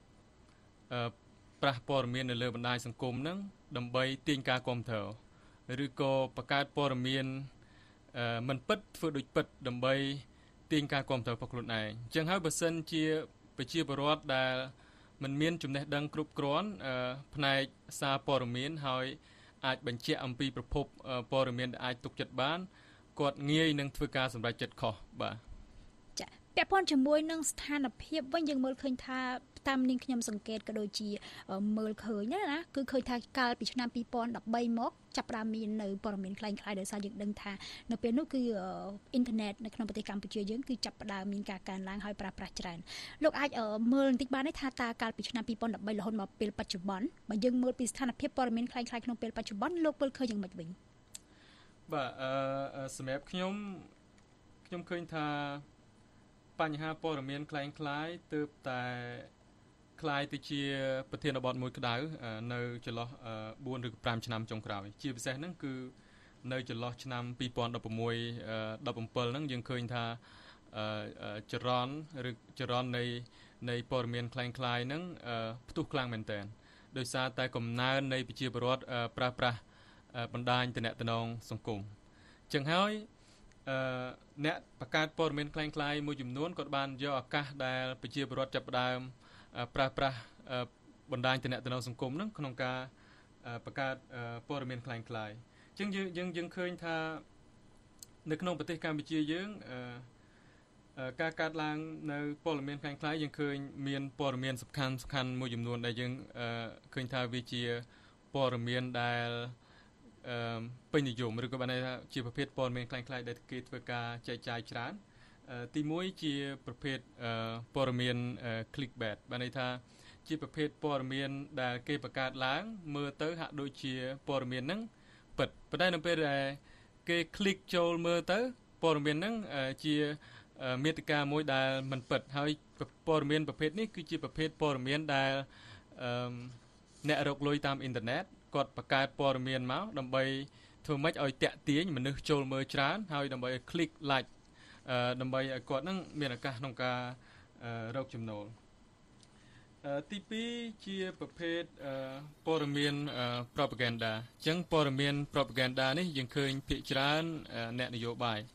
[SPEAKER 9] ប្រាស់ព័ត៌មាននៅលើបណ្ដាញសង្គមហ្នឹងដើម្បីទាញការគាំទ្រឬក៏បង្កើតព័ត៌មានមិនពិតធ្វើដូចពិតដើម្បីទាញការគាំទ្ររបស់ខ្លួនឯងអញ្ចឹងហើយបើសិនជាប្រជាពលរដ្ឋដែលមិនមានចំណេះដឹងគ្រប់គ្រាន់ផ្នែកសារព័ត៌មានហើយអាចបញ្ជាក់អំពីប្រភពព័ត៌មានដែលអាចទុកចិត្តបានគាត់ងាយនឹងធ្វើការសម្រេចចិត្តខុសបាទ
[SPEAKER 7] ចាពាក់ព័ន្ធជាមួយនឹងស្ថានភាពវិញយើងមើលឃើញថាតាមនាងខ្ញុំសង្កេតក៏ដូចជាមើលឃើញណាណាគឺឃើញថាកាលពីឆ្នាំពីរពាន់ដប់បីមកចាប់ផ្ដើមមាននៅព័ត៌មានคล้ายៗដោយសារយើងដឹងថានៅពេលនោះគឺអ៊ីនធឺណិតនៅក្នុងប្រទេសកម្ពុជាយើងគឺចាប់ផ្ដើមមានការកើនឡើងហើយប្រើប្រាស់ច្រើនលោកអាចមើលបន្តិចបានទេថាតើកាលពីឆ្នាំពីរពាន់ដប់បីរហូតមកពេលបច្ចុប្បន្នបើយើងមើលពីស្ថានភាពព័ត៌មានคล้ายៗក្នុងពេលបច្ចុប្បន្នលោកមើលឃើញយ៉ាងម៉េចវិញ
[SPEAKER 9] បាទអឺសម្រាប់ខ្ញុំខ្ញុំឃើញថាបញ្ហាព័ត៌មានคล้ายៗទើបតែคล้ายទៅជាប្រធានបទមួយក្តៅនៅចន្លោះបួនឬប្រាំឆ្នាំចុងក្រោយជាពិសេសហ្នឹងគឺនៅចន្លោះឆ្នាំពីរពាន់ដប់៦ ដប់៧ហ្នឹងយើងឃើញថាចរន្តឬចរន្តនៃនៃព័ត៌មានคล้ายៗហ្នឹងផ្ទុះខ្លាំងមែនទែនដោយសារតែកំណើននៃប្រជាពលរដ្ឋប្រើប្រាស់បណ្ដាញទំនាក់ទំនងសង្គមអញ្ចឹងហើយអឺអ្នកបង្កើតព័ត៌មានคล้ายៗមួយចំនួនគាត់បានយកឱកាសដែលប្រជាពលរដ្ឋចាប់ផ្ដើមប្រើប្រាស់បណ្ដាញទំនាក់ទំនងសង្គមហ្នឹងក្នុងការបង្កើតព័ត៌មានคล้ายៗអញ្ចឹងយើងយើងយើងឃើញថានៅក្នុងប្រទេសកម្ពុជាយើងការកាត់ឡើងនៅព័ត៌មានคล้ายៗយើងឃើញមានព័ត៌មានសំខាន់សំខាន់មួយចំនួនដែលយើងឃើញថាវាជាព័ត៌មានដែលអឺពេញនិយមឬក៏បានន័យថាជាប្រភេទព័ត៌មានคล้ายៗដែលគេធ្វើការចែកចាយច្រើនទីមួយជាប្រភេទព័ត៌មាន clickbait បានន័យថាជាប្រភេទព័ត៌មានដែលគេបង្កើតឡើងមើលទៅហាក់ដូចជាព័ត៌មានហ្នឹងពិតប៉ុន្តែនៅពេលដែលគេ click ចូលមើលទៅព័ត៌មានហ្នឹងជាមាតិកាមួយដែលមិនពិតហើយព័ត៌មានប្រភេទនេះគឺជាប្រភេទព័ត៌មានដែលអ្នករកលុយតាមអ៊ីនធឺណិតគាត់បង្កើតព័ត៌មានមកដើម្បីធ្វើម៉េចឲ្យតាក់ទាញមនុស្សចូលមើលច្រើនហើយដើម្បីឲ្យ click like ដើម្បីឲ្យគាត់នឹងមានឱកាសក្នុងការរកចំណូលទីពីរជាប្រភេទព័ត៌មាន propaganda អញ្ចឹងព័ត៌មាន propaganda នេះយើងឃើញភាគច្រើនអ្នកនយោបាយ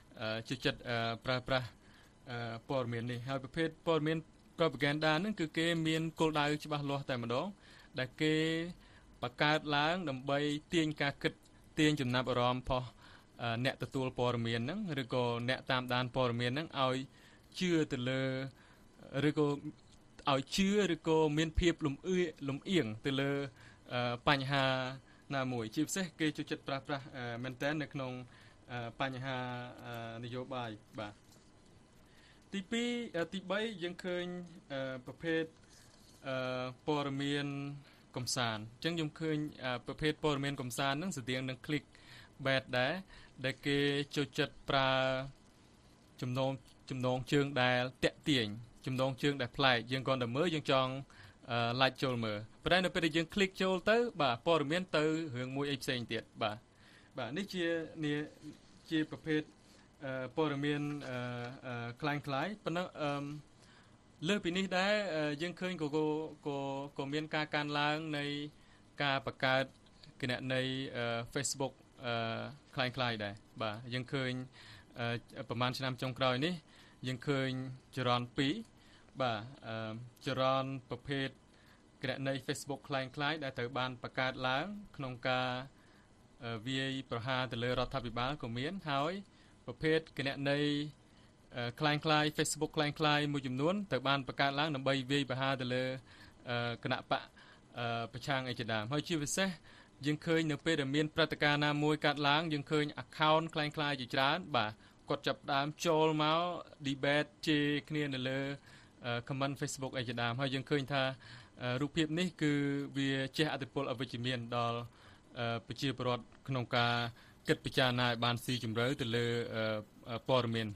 [SPEAKER 9] ជួយចិត្តប្រើប្រាស់ព័ត៌មាននេះហើយប្រភេទព័ត៌មាន propaganda ហ្នឹងគឺគេមានគោលដៅច្បាស់លាស់តែម្ដងដែលគេបង្កើតឡើងដើម្បីទាញការគិតទាញចំណាប់អារម្មណ៍ផុសអ្នកទទួលព័ត៌មានហ្នឹងឬក៏អ្នកតាមដានព័ត៌មានហ្នឹងឲ្យជឿទៅលើឬក៏ឲ្យជឿឬក៏មានភាពលំអៀលំអៀងទៅលើបញ្ហាណាមួយជាពិសេសគេចូលចិត្តប្រើប្រាស់មែនតើនៅក្នុងបញ្ហានយោបាយបាទទីពីរទីបីយើងឃើញប្រភេទព័ត៌មានកំសាន្តអញ្ចឹងខ្ញុំឃើញប្រភេទព័ត៌មានកំសាន្តហ្នឹងស្តៀងនឹង click bait ដែរដែលគេចូលចិត្តប្រើចំណងចំណងជើងដែលតាក់ទាញចំណងជើងដែលប្លែកយើងគ្រាន់តែមើលយើងចង់ like ចូលមើលប៉ុន្តែនៅពេលដែលយើង click ចូលទៅបាទព័ត៌មានទៅរឿងមួយអីផ្សេងទៀតបាទបាទនេះជាជាប្រភេទព័ត៌មានคล้ายៗប៉ុន្តែលើពីនេះដែរយើងឃើញក៏ក៏ក៏មានការកើនឡើងនៃការបង្កើតគណនី Facebook คล้ายៗដែរបាទយើងឃើញប្រហែលឆ្នាំចុងក្រោយនេះយើងឃើញចរន្តពីរបាទចរន្តប្រភេទគណនី Facebook คล้ายៗដែលត្រូវបានបង្កើតឡើងក្នុងការវាយប្រហារទៅលើរដ្ឋាភិបាលក៏មានហើយប្រភេទគណនីคล้ายៗ Facebook คล้ายៗមួយចំនួនត្រូវបានបង្កើតឡើងដើម្បីវាយប្រហារទៅលើគណៈបកប្រឆាំងអីជាដើមហើយជាពិសេសយើងឃើញនៅពេលដែលមានព្រឹត្តិការណ៍ណាមួយកើតឡើងយើងឃើញ account คล้ายៗជាច្រើនបាទគាត់ចាប់ដើមចូលមក debate ជេរគ្នានៅលើ comment Facebook អីជាដើមហើយយើងឃើញថារូបភាពនេះគឺវាជះឥទ្ធិពលអវិជ្ជមានដល់ប្រជាពលរដ្ឋក្នុងការគិតពិចារណាឲ្យបានស៊ីជម្រៅទៅលើព័ត៌មាន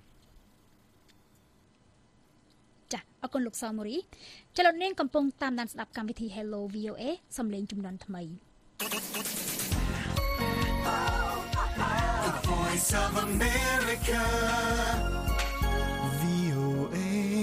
[SPEAKER 7] ចាអរគុណលោកសមូរីចលនាកំពុងតាមដានស្ដាប់កម្មវិធី Hello វី អូ เอ សំឡេងជំនាន់ថ្មី
[SPEAKER 2] The Voice of America វី អូ เอ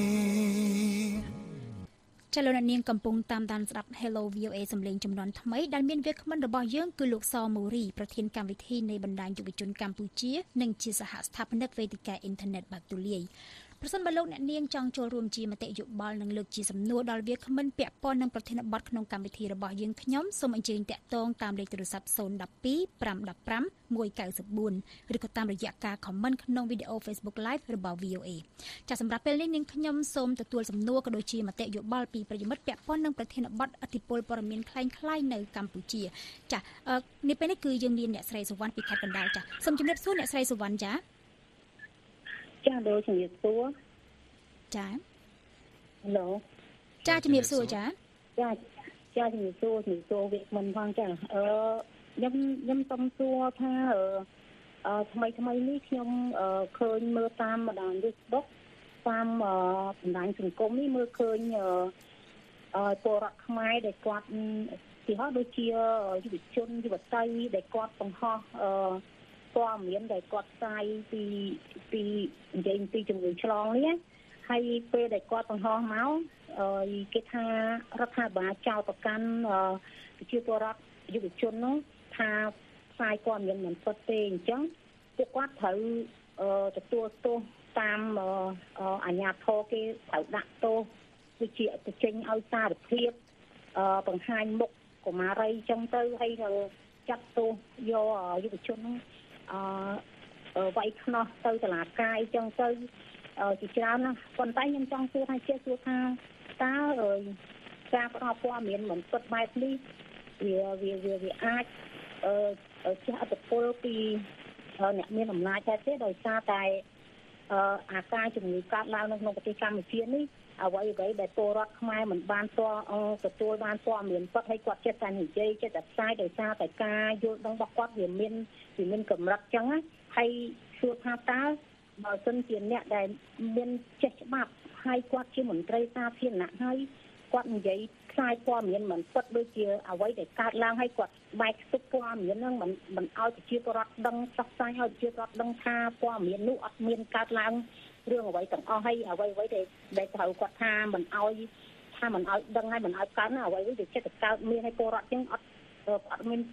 [SPEAKER 7] ចលនាកំពុងតាមដានស្ដាប់ Hello វី អូ เอ សំឡេងជំនាន់ថ្មីដែលមានវាគ្មិនរបស់យើងគឺលោកសមូរីប្រធានកម្មវិធីនៃបណ្ដាញយុវជនកម្ពុជានិងជាសហស្ថាបនិកវេទិកាអ៊ីនធឺណិតបើកទូលាយប្រសិនបើលោកអ្នកនាងចង់ចូលរួមជាមតិយោបល់និងលើកជាសំណួរដល់វាគ្មិនពាក់ព័ន្ធនឹងប្រធានបទក្នុងកម្មវិធីរបស់យើងខ្ញុំសូមអញ្ជើញតាក់ទងតាមលេខទូរស័ព្ទ ศูนย์ หนึ่ง สอง ห้า หนึ่ง ห้า หนึ่ง เก้า สี่ ឬក៏តាមរយៈការ comment ក្នុងវីដេអូ Facebook Live របស់ វី អូ เอ ចាសម្រាប់ពេលនេះនាងខ្ញុំសូមទទួលសំណួរក៏ដូចជាមតិយោបល់ពីប្រិយមិត្តពាក់ព័ន្ធនឹងប្រធានបទអធិបុលព័ត៌មានคล้ายៗនៅកម្ពុជាចានេះពេលនេះគឺយើងមានអ្នកស្រីសុវណ្ណពីខេត្តកណ្ដាលចាសូមជម្រាបសួរអ្នកស្រីសុវណ្ណចា
[SPEAKER 10] ចាលោកជំរាបសួរ
[SPEAKER 7] ចា
[SPEAKER 10] ហេឡូ
[SPEAKER 7] ចាជំរាបសួរចា
[SPEAKER 10] ចាចាជំរាបសួរជំរាបសួរវាមិនផងចាអឺខ្ញុំខ្ញុំសុំសួរថាអឺថ្មីថ្មីនេះខ្ញុំឃើញមើលតាមបណ្ដាញ Facebook តាមបណ្ដាញសង្គមនេះមើលឃើញអឺពលរដ្ឋខ្មែរដែលគាត់ទីហោះដូចជាយុវជនយុវតីដែលគាត់បង្ហោះអឺព័ត៌មានដែលគាត់ផ្សាយពីពីនិយាយពីជំងឺឆ្លងនេះហើយពេលដែលគាត់បង្ហោះមកអឺគេថារដ្ឋាភិបាលចោទប្រកាន់ប្រជាពលរដ្ឋយុវជននោះថាផ្សាយព័ត៌មានមិនពិតទេអញ្ចឹងពួកគាត់ត្រូវទទួលទោសតាមអាជ្ញាធរគេត្រូវដាក់ទោសវិជាទៅចេញឲ្យសារភាពបង្ហាញមុខកុមារីអញ្ចឹងទៅហើយនឹងចាត់ទោសយកយុវជនអឺវាយខ្នោះទៅតុលាការអញ្ចឹងទៅជាច្រើនណាស់ប៉ុន្តែខ្ញុំចង់សួរថាជាសួរថាតើការផ្ដល់ព័ត៌មានមិនពិតបែបនេះវាវាវាអាចអឺជះឥទ្ធិពលពីអ្នកមានអំណាចដែរទេដោយសារតែអាការជំងឺកើតឡើងនៅក្នុងប្រទេសកម្ពុជានេះអ្វីអ្វីដែលពលរដ្ឋខ្មែរមិនបានតទទួលបានព័ត៌មានពិតហើយគាត់ចិត្តតែនិយាយចិត្តតែផ្សាយដោយសារតែការយល់ដឹងរបស់គាត់វាមានវាមានកម្រិតចឹងណាហើយសួរថាតើបើសិនជាអ្នកដែលមានចេះច្បាប់ហើយគាត់ជាមន្ត្រីសាធារណៈហើយគាត់និយាយផ្សាយព័ត៌មានមិនពិតដូចជាអ្វីដែលកើតឡើងហើយគាត់បែកទុកព័ត៌មានហ្នឹងមិនមិនឲ្យប្រជាពលរដ្ឋដឹងផ្សព្វផ្សាយឲ្យប្រជាពលរដ្ឋដឹងថាព័ត៌មាននោះអត់មានកើតឡើងរឿងអ្វីទាំងអស់ហើយអ្វីអ្វីដែលដែលត្រូវគាត់ថាមិនឲ្យថាមិនឲ្យដឹងហើយមិនឲ្យកើតអ្វីដែលចិត្តកើតមានឲ្យពលរដ្ឋចឹងអត់អត់មានចេះ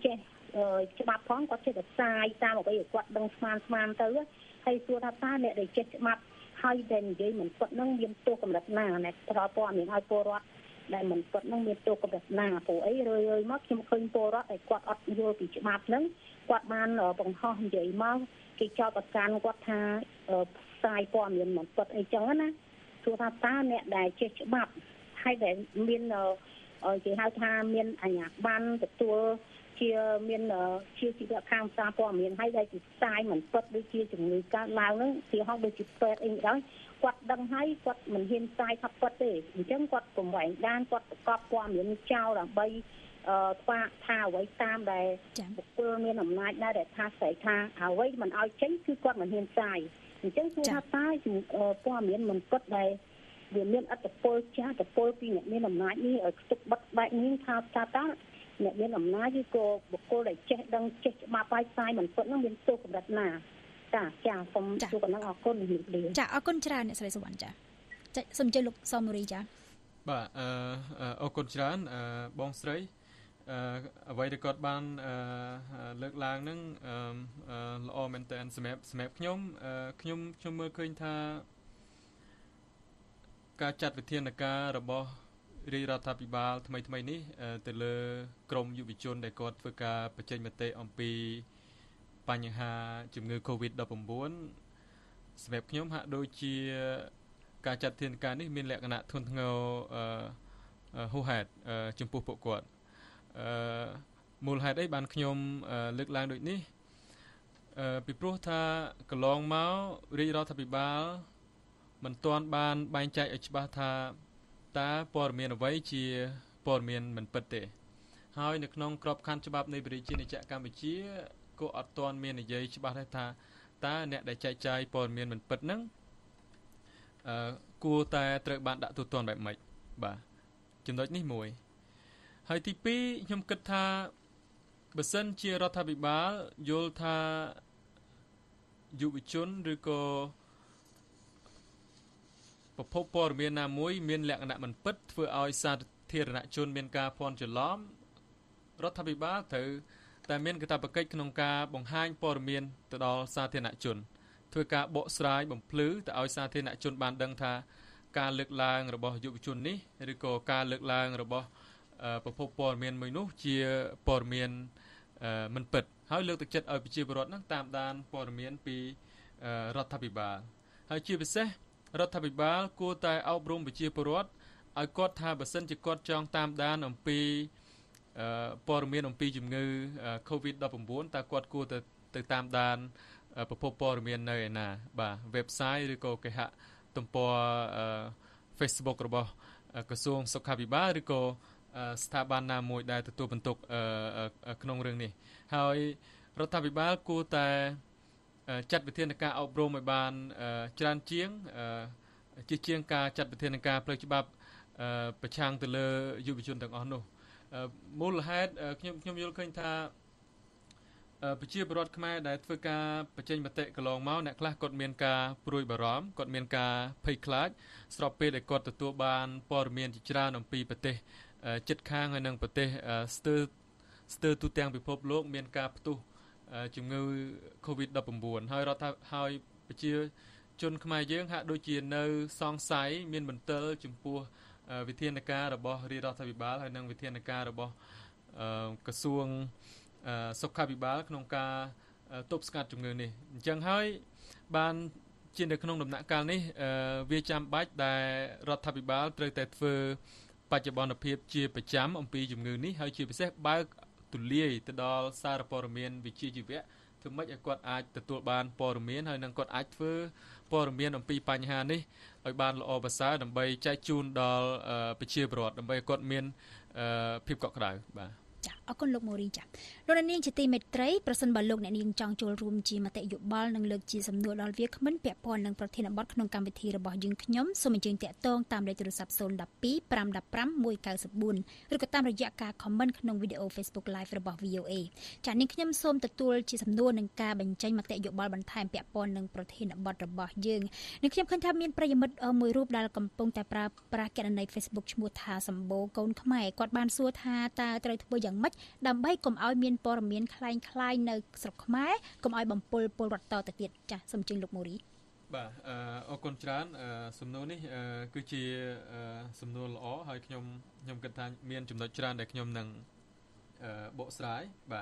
[SPEAKER 10] ច្បាប់ផងគាត់ចេះតែផ្សាយតាមអ្វីឲ្យគាត់ដឹងស្មានស្មានទៅហើយសួរថាតើអ្នកដែលចេះច្បាប់ហើយដែលនិយាយមិនពិតនឹងមានទោសកម្រិតណាអ្នកផ្ដល់ព័ត៌មានឲ្យពលរដ្ឋដែលមិនពិតនឹងមានទោសកម្រិតណាព្រោះអីរឿយៗមកខ្ញុំឃើញពលរដ្ឋដែលគាត់អត់យល់ពីច្បាប់ហ្នឹងគាត់បានបង្ហោះនិយាយមកគេចោទប្រកាន់គាត់ថាផ្សាយព័ត៌មានមិនពិតអីចឹងណាសួរថាតើអ្នកដែលចេះច្បាប់ហើយដែលមានគេហៅថាមានអាជ្ញាប័ណ្ណទទួលជាមានជាជីវៈខាងសារព័ត៌មានហើយដែលជាផ្សាយមិនពិតដូចជាជំងឺកើតឡើងហ្នឹងជាហោះដូចជាពេទ្យអីម្ដងគាត់ដឹងហើយគាត់មិនហ៊ានផ្សាយថាពិតទេអញ្ចឹងគាត់កង្វែងដានគាត់ប្រកបព័ត៌មានចោលដើម្បីអឺស្វាថាអ្វីតាមដែលបុគ្គលមានអំណាចដែរដែលថាស្រីថាអ្វីមិនឲ្យចេញគឺគាត់មិនហ៊ានផ្សាយអញ្ចឹងគឺថាតើព័ត៌មានមិនពិតដែលវាមានអត្តពលចាស់អត្តពលពីអ្នកមានអំណាចនេះឲ្យខ្ទប់បិទបែកនេះថាថាតើអ្នកមានអំណាចឬក៏បុគ្គលដែលចេះដឹងចេះច្បាប់ផ្សាយមិនពិតនឹងមានទោសកម្រិតណាចាចាសូមជួបកណ្ដឹងអរគុណលោកលាចា
[SPEAKER 7] អរគុណច្រើនអ្នកស្រីសុវណ្ណចាចាសូមជើញលោកសមរីចា
[SPEAKER 9] បាទអឺអរគុណច្រើនបងស្រីអឺអ្វីដែលគាត់បានលើកឡើងហ្នឹងល្អមែនតើសម្រាប់សម្រាប់ខ្ញុំខ្ញុំខ្ញុំមើលឃើញថាការចាត់វិធានការរបស់រាជរដ្ឋាភិបាលថ្មីថ្មីនេះទៅលើក្រមយុវជនដែលគាត់ធ្វើការបញ្ចេញមតិអំពីបញ្ហាជំងឺ កូវីដ ដប់ប្រាំបួន សម្រាប់ខ្ញុំហាក់ដូចជាការចាត់វិធានការនេះមានលក្ខណៈធ្ងន់ធ្ងរហួសហេតុចំពោះពួកគាត់អឺមូលហេតុអីបានខ្ញុំលើកឡើងដូចនេះអឺពីព្រោះថាកន្លងមករាជរដ្ឋាភិបាលមិនទាន់បានបែងចែកឲ្យច្បាស់ថាតើព័ត៌មានអ្វីជាព័ត៌មានមិនពិតទេហើយនៅក្នុងក្របខ័ណ្ឌច្បាប់នៃប្រជាណាចក្រកម្ពុជាក៏អត់ទាន់មាននិយាយច្បាស់ដែរថាតើអ្នកដែលចែកចាយព័ត៌មានមិនពិតហ្នឹងអឺគួរតែត្រូវបានដាក់ទូទាត់បែបម៉េចបាទចំណុចនេះមួយហើយទីពីរខ្ញុំគិតថាបើសិនជារដ្ឋាភិបាលយល់ថាយុវជនឬក៏ប្រភពព័ត៌មានណាមួយមានលក្ខណៈមិនពិតធ្វើឲ្យសាធារណជនមានការភ័ន្តច្រឡំរដ្ឋាភិបាលត្រូវតែមានកាតព្វកិច្ចក្នុងការបង្ហាញព័ត៌មានទៅដល់សាធារណជនធ្វើការបកស្រាយបំភ្លឺទៅឲ្យសាធារណជនបានដឹងថាការលើកឡើងរបស់យុវជននេះឬក៏ការលើកឡើងរបស់ប្រភពព័ត៌មានមួយនោះជាព័ត៌មានមិនពិតហើយលើកទឹកចិត្តឲ្យប្រជាពលរដ្ឋនឹងតាមដានព័ត៌មានពីរដ្ឋាភិបាលហើយជាពិសេសរដ្ឋាភិបាលគួរតែអប់រំប្រជាពលរដ្ឋឲ្យគាត់ថាបើសិនជាគាត់ចង់តាមដានអំពីព័ត៌មានអំពីជំងឺ កូវីដ ដប់ប្រាំបួន តើគាត់គួរទៅទៅតាមដានប្រភពព័ត៌មាននៅឯណាបាទ website ឬក៏គេហទំព័រ Facebook របស់ក្រសួងសុខាភិបាលឬក៏ស្ថាប័នណាមួយដែលទទួលបន្ទុកក្នុងរឿងនេះហើយរដ្ឋាភិបាលគួរតែចាត់វិធានការអប់រំឲ្យបានច្រើនជាងជាជាងការចាត់វិធានការផ្លូវច្បាប់ប្រឆាំងទៅលើយុវជនទាំងអស់នោះមូលហេតុខ្ញុំខ្ញុំយល់ឃើញថាប្រជាពលរដ្ឋខ្មែរដែលធ្វើការបញ្ចេញមតិកន្លងមកអ្នកខ្លះគាត់មានការព្រួយបារម្ភគាត់មានការភ័យខ្លាចស្របពេលដែលគាត់ទទួលបានព័ត៌មានជាច្រើនអំពីប្រទេសជិតខាងហើយនិងប្រទេសស្ទើរស្ទើរទូទាំងពិភពលោកមានការផ្ទុះជំងឺ កូវីដ ដប់ប្រាំបួន ហើយរដ្ឋាហើយប្រជាជនខ្មែរយើងហាក់ដូចជានៅសង្ស័យមានមន្ទិលចំពោះវិធានការរបស់រាជរដ្ឋាភិបាលហើយនិងវិធានការរបស់ក្រសួងសុខាភិបាលក្នុងការទប់ស្កាត់ជំងឺនេះអញ្ចឹងហើយបានជានៅក្នុងដំណាក់កាលនេះវាចាំបាច់ដែលរដ្ឋាភិបាលត្រូវតែធ្វើបច្ចុប្បន្នភាពជាប្រចាំអំពីជំងឺនេះហើយជាពិសេសបើកទូលាយទៅដល់សារព័ត៌មានវិជ្ជាជីវៈធ្វើម៉េចឲ្យគាត់អាចទទួលបានព័ត៌មានហើយនឹងគាត់អាចធ្វើព័ត៌មានអំពីបញ្ហានេះឲ្យបានល្អប្រសើរដើម្បីចែកជូនដល់ប្រជាពលរដ្ឋដើម្បីឲ្យគាត់មានភាពកក់ក្ដៅបាទ
[SPEAKER 7] ចាអរគុណលោកម៉ូរីចាលោកនាងជាទីមេត្រីប្រសិនបើលោកអ្នកនាងចង់ចូលរួមជាមតិយោបល់និងលើកជាសំណួរដល់វាគ្មិនពាក់ព័ន្ធនឹងប្រធានបទក្នុងកម្មវិធីរបស់យើងខ្ញុំសូមអញ្ជើញតាក់ទងតាមលេខទូរស័ព្ទศูนย์ หนึ่ง ពីរ ห้า หนึ่ง ห้า หนึ่ง เก้า สี่ ឬក៏តាមរយៈការ comment ក្នុងវីដេអូ Facebook Live របស់ វី អូ អេ ចានាងខ្ញុំសូមទទួលជាសំណួរនឹងការបញ្ចេញមតិយោបល់បន្ថែមពាក់ព័ន្ធនឹងប្រធានបទរបស់យើងនាងខ្ញុំឃើញថាមានប្រិយមិត្តមួយរូបដែលកំពុងតែប្រើប្រាស់គណនី Facebook ឈ្មោះថាសម្បូរកូនខ្មែរគាត់បានសួរថាតើត្រូវធ្វើយ៉ាងយ៉ាងម៉េចដើម្បីកុំឲ្យមានព័ត៌មានคล้ายៗនៅស្រុកខ្មែរកុំឲ្យបំពុលពលរដ្ឋតទៅទៀតចាសសូមជើញលោកម៉ូរី
[SPEAKER 9] បាទអរគុណច្រើនសំណួរនេះគឺជាសំណួរល្អហើយខ្ញុំខ្ញុំគិតថាមានចំណុចច្រើនដែលខ្ញុំនឹងបកស្រាយបាទ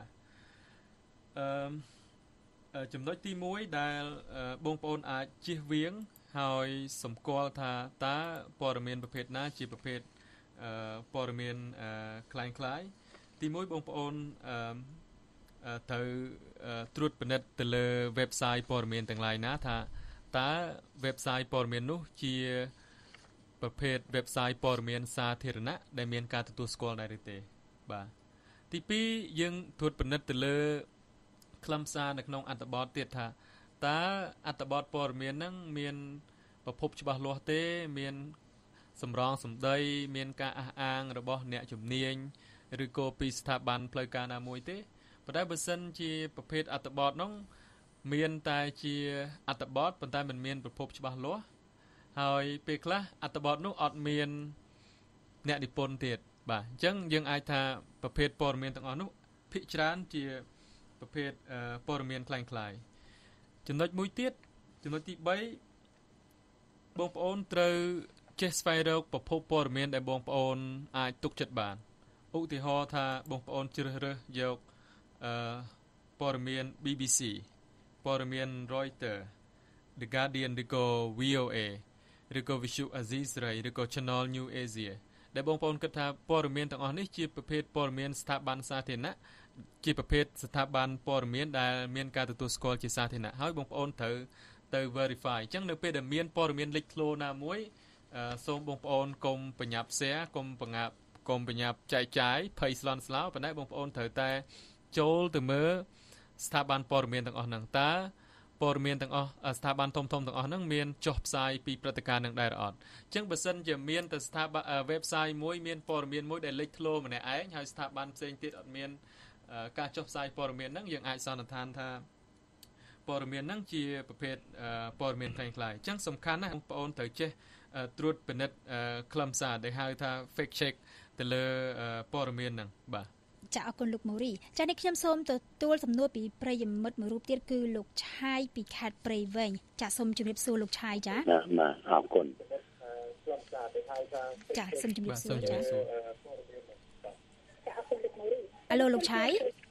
[SPEAKER 9] អឺចំណុចទីមួយដែលបងប្អូនអាចជៀសវាងហើយសម្គាល់ថាតើព័ត៌មានប្រភេទណាជាប្រភេទព័ត៌មានคล้ายៗទីមួយបងប្អូនត្រូវត្រួតពិនិត្យទៅលើ website ព័ត៌មានទាំងឡាយណាថាតើ website ព័ត៌មាននោះជាប្រភេទ website ព័ត៌មានសាធារណៈដែលមានការទទួលស្គាល់ដែរឬទេបាទទីពីរយើងត្រួតពិនិត្យទៅលើខ្លឹមសារនៅក្នុងអត្ថបទទៀតថាតើអត្ថបទព័ត៌មានហ្នឹងមានប្រភពច្បាស់លាស់ទេមានសម្រងសម្ដីមានការអះអាងរបស់អ្នកជំនាញឬក៏ពីស្ថាប័នផ្លូវការណាមួយទេប៉ុន្តែបើសិនជាប្រភេទអត្ថបទហ្នឹងមានតែជាអត្ថបទប៉ុន្តែមិនមានប្រភពច្បាស់លាស់ហើយពេលខ្លះអត្ថបទនោះអត់មានអ្នកនិពន្ធទៀតបាទអញ្ចឹងយើងអាចថាប្រភេទព័ត៌មានទាំងអស់នោះភាគច្រើនជាប្រភេទព័ត៌មានคล้ายៗចំណុចមួយទៀតចំណុចទីបីបងប្អូនត្រូវចេះស្វែងរកប្រភពព័ត៌មានដែលបងប្អូនអាចទុកចិត្តបានឧទាហរណ៍ថាបងប្អូនជ្រើសរើសយកអឺព័ត៌មាន ប៊ី ប៊ី ស៊ី ព័ត៌មាន Reuters The Guardian ឬក៏ វី អូ អេ ឬក៏ Visual Asia ឬក៏ Channel New Asia ដែលបងប្អូនគិតថាព័ត៌មានទាំងអស់នេះជាប្រភេទព័ត៌មានស្ថាប័នសាធារណៈជាប្រភេទស្ថាប័នព័ត៌មានដែលមានការទទួលស្គាល់ជាសាធារណៈហើយបងប្អូនត្រូវទៅ verify អញ្ចឹងនៅពេលដែលមានព័ត៌មានលេចធ្លោណាមួយសូមបងប្អូនកុំបញ្ញាប់ share កុំបង្ងាប់កុំបញ្ញាប់ចែកចាយភ័យស្លន់ស្លោប៉ុន្តែបងប្អូនត្រូវតែចូលទៅមើលស្ថាប័នព័ត៌មានទាំងអស់ហ្នឹងតើព័ត៌មានទាំងអស់ស្ថាប័នធំៗទាំងអស់ហ្នឹងមានចុះផ្សាយពីព្រឹត្តិការណ៍នឹងដែរអត់អញ្ចឹងបើសិនជាមានតែស្ថាប័ន website មួយមានព័ត៌មានមួយដែលលេចធ្លោម្នាក់ឯងហើយស្ថាប័នផ្សេងទៀតអត់មានការចុះផ្សាយព័ត៌មានហ្នឹងយើងអាចសន្និដ្ឋានថាព័ត៌មានហ្នឹងជាប្រភេទព័ត៌មានคล้ายៗអញ្ចឹងសំខាន់ណាស់បងប្អូនត្រូវចេះត្រួតពិនិត្យខ្លឹមសារដែលហៅថា fact check ទៅលើព័ត៌មានហ្នឹងបាទ
[SPEAKER 7] ចាអរគុណលោកម៉ូរីចានេះខ្ញុំសូមទទួលសំណួរពីប្រិយមិត្តមួយរូបទៀតគឺលោកឆាយពីខេត្តព្រៃវែងចាសូមជម្រាបសួរលោកឆាយចា
[SPEAKER 11] បាទអរគុណ
[SPEAKER 7] ខ្លឹមសារដែលហៅថាចាសូមជម្រាបសួរចាអឡូលោកឆាយ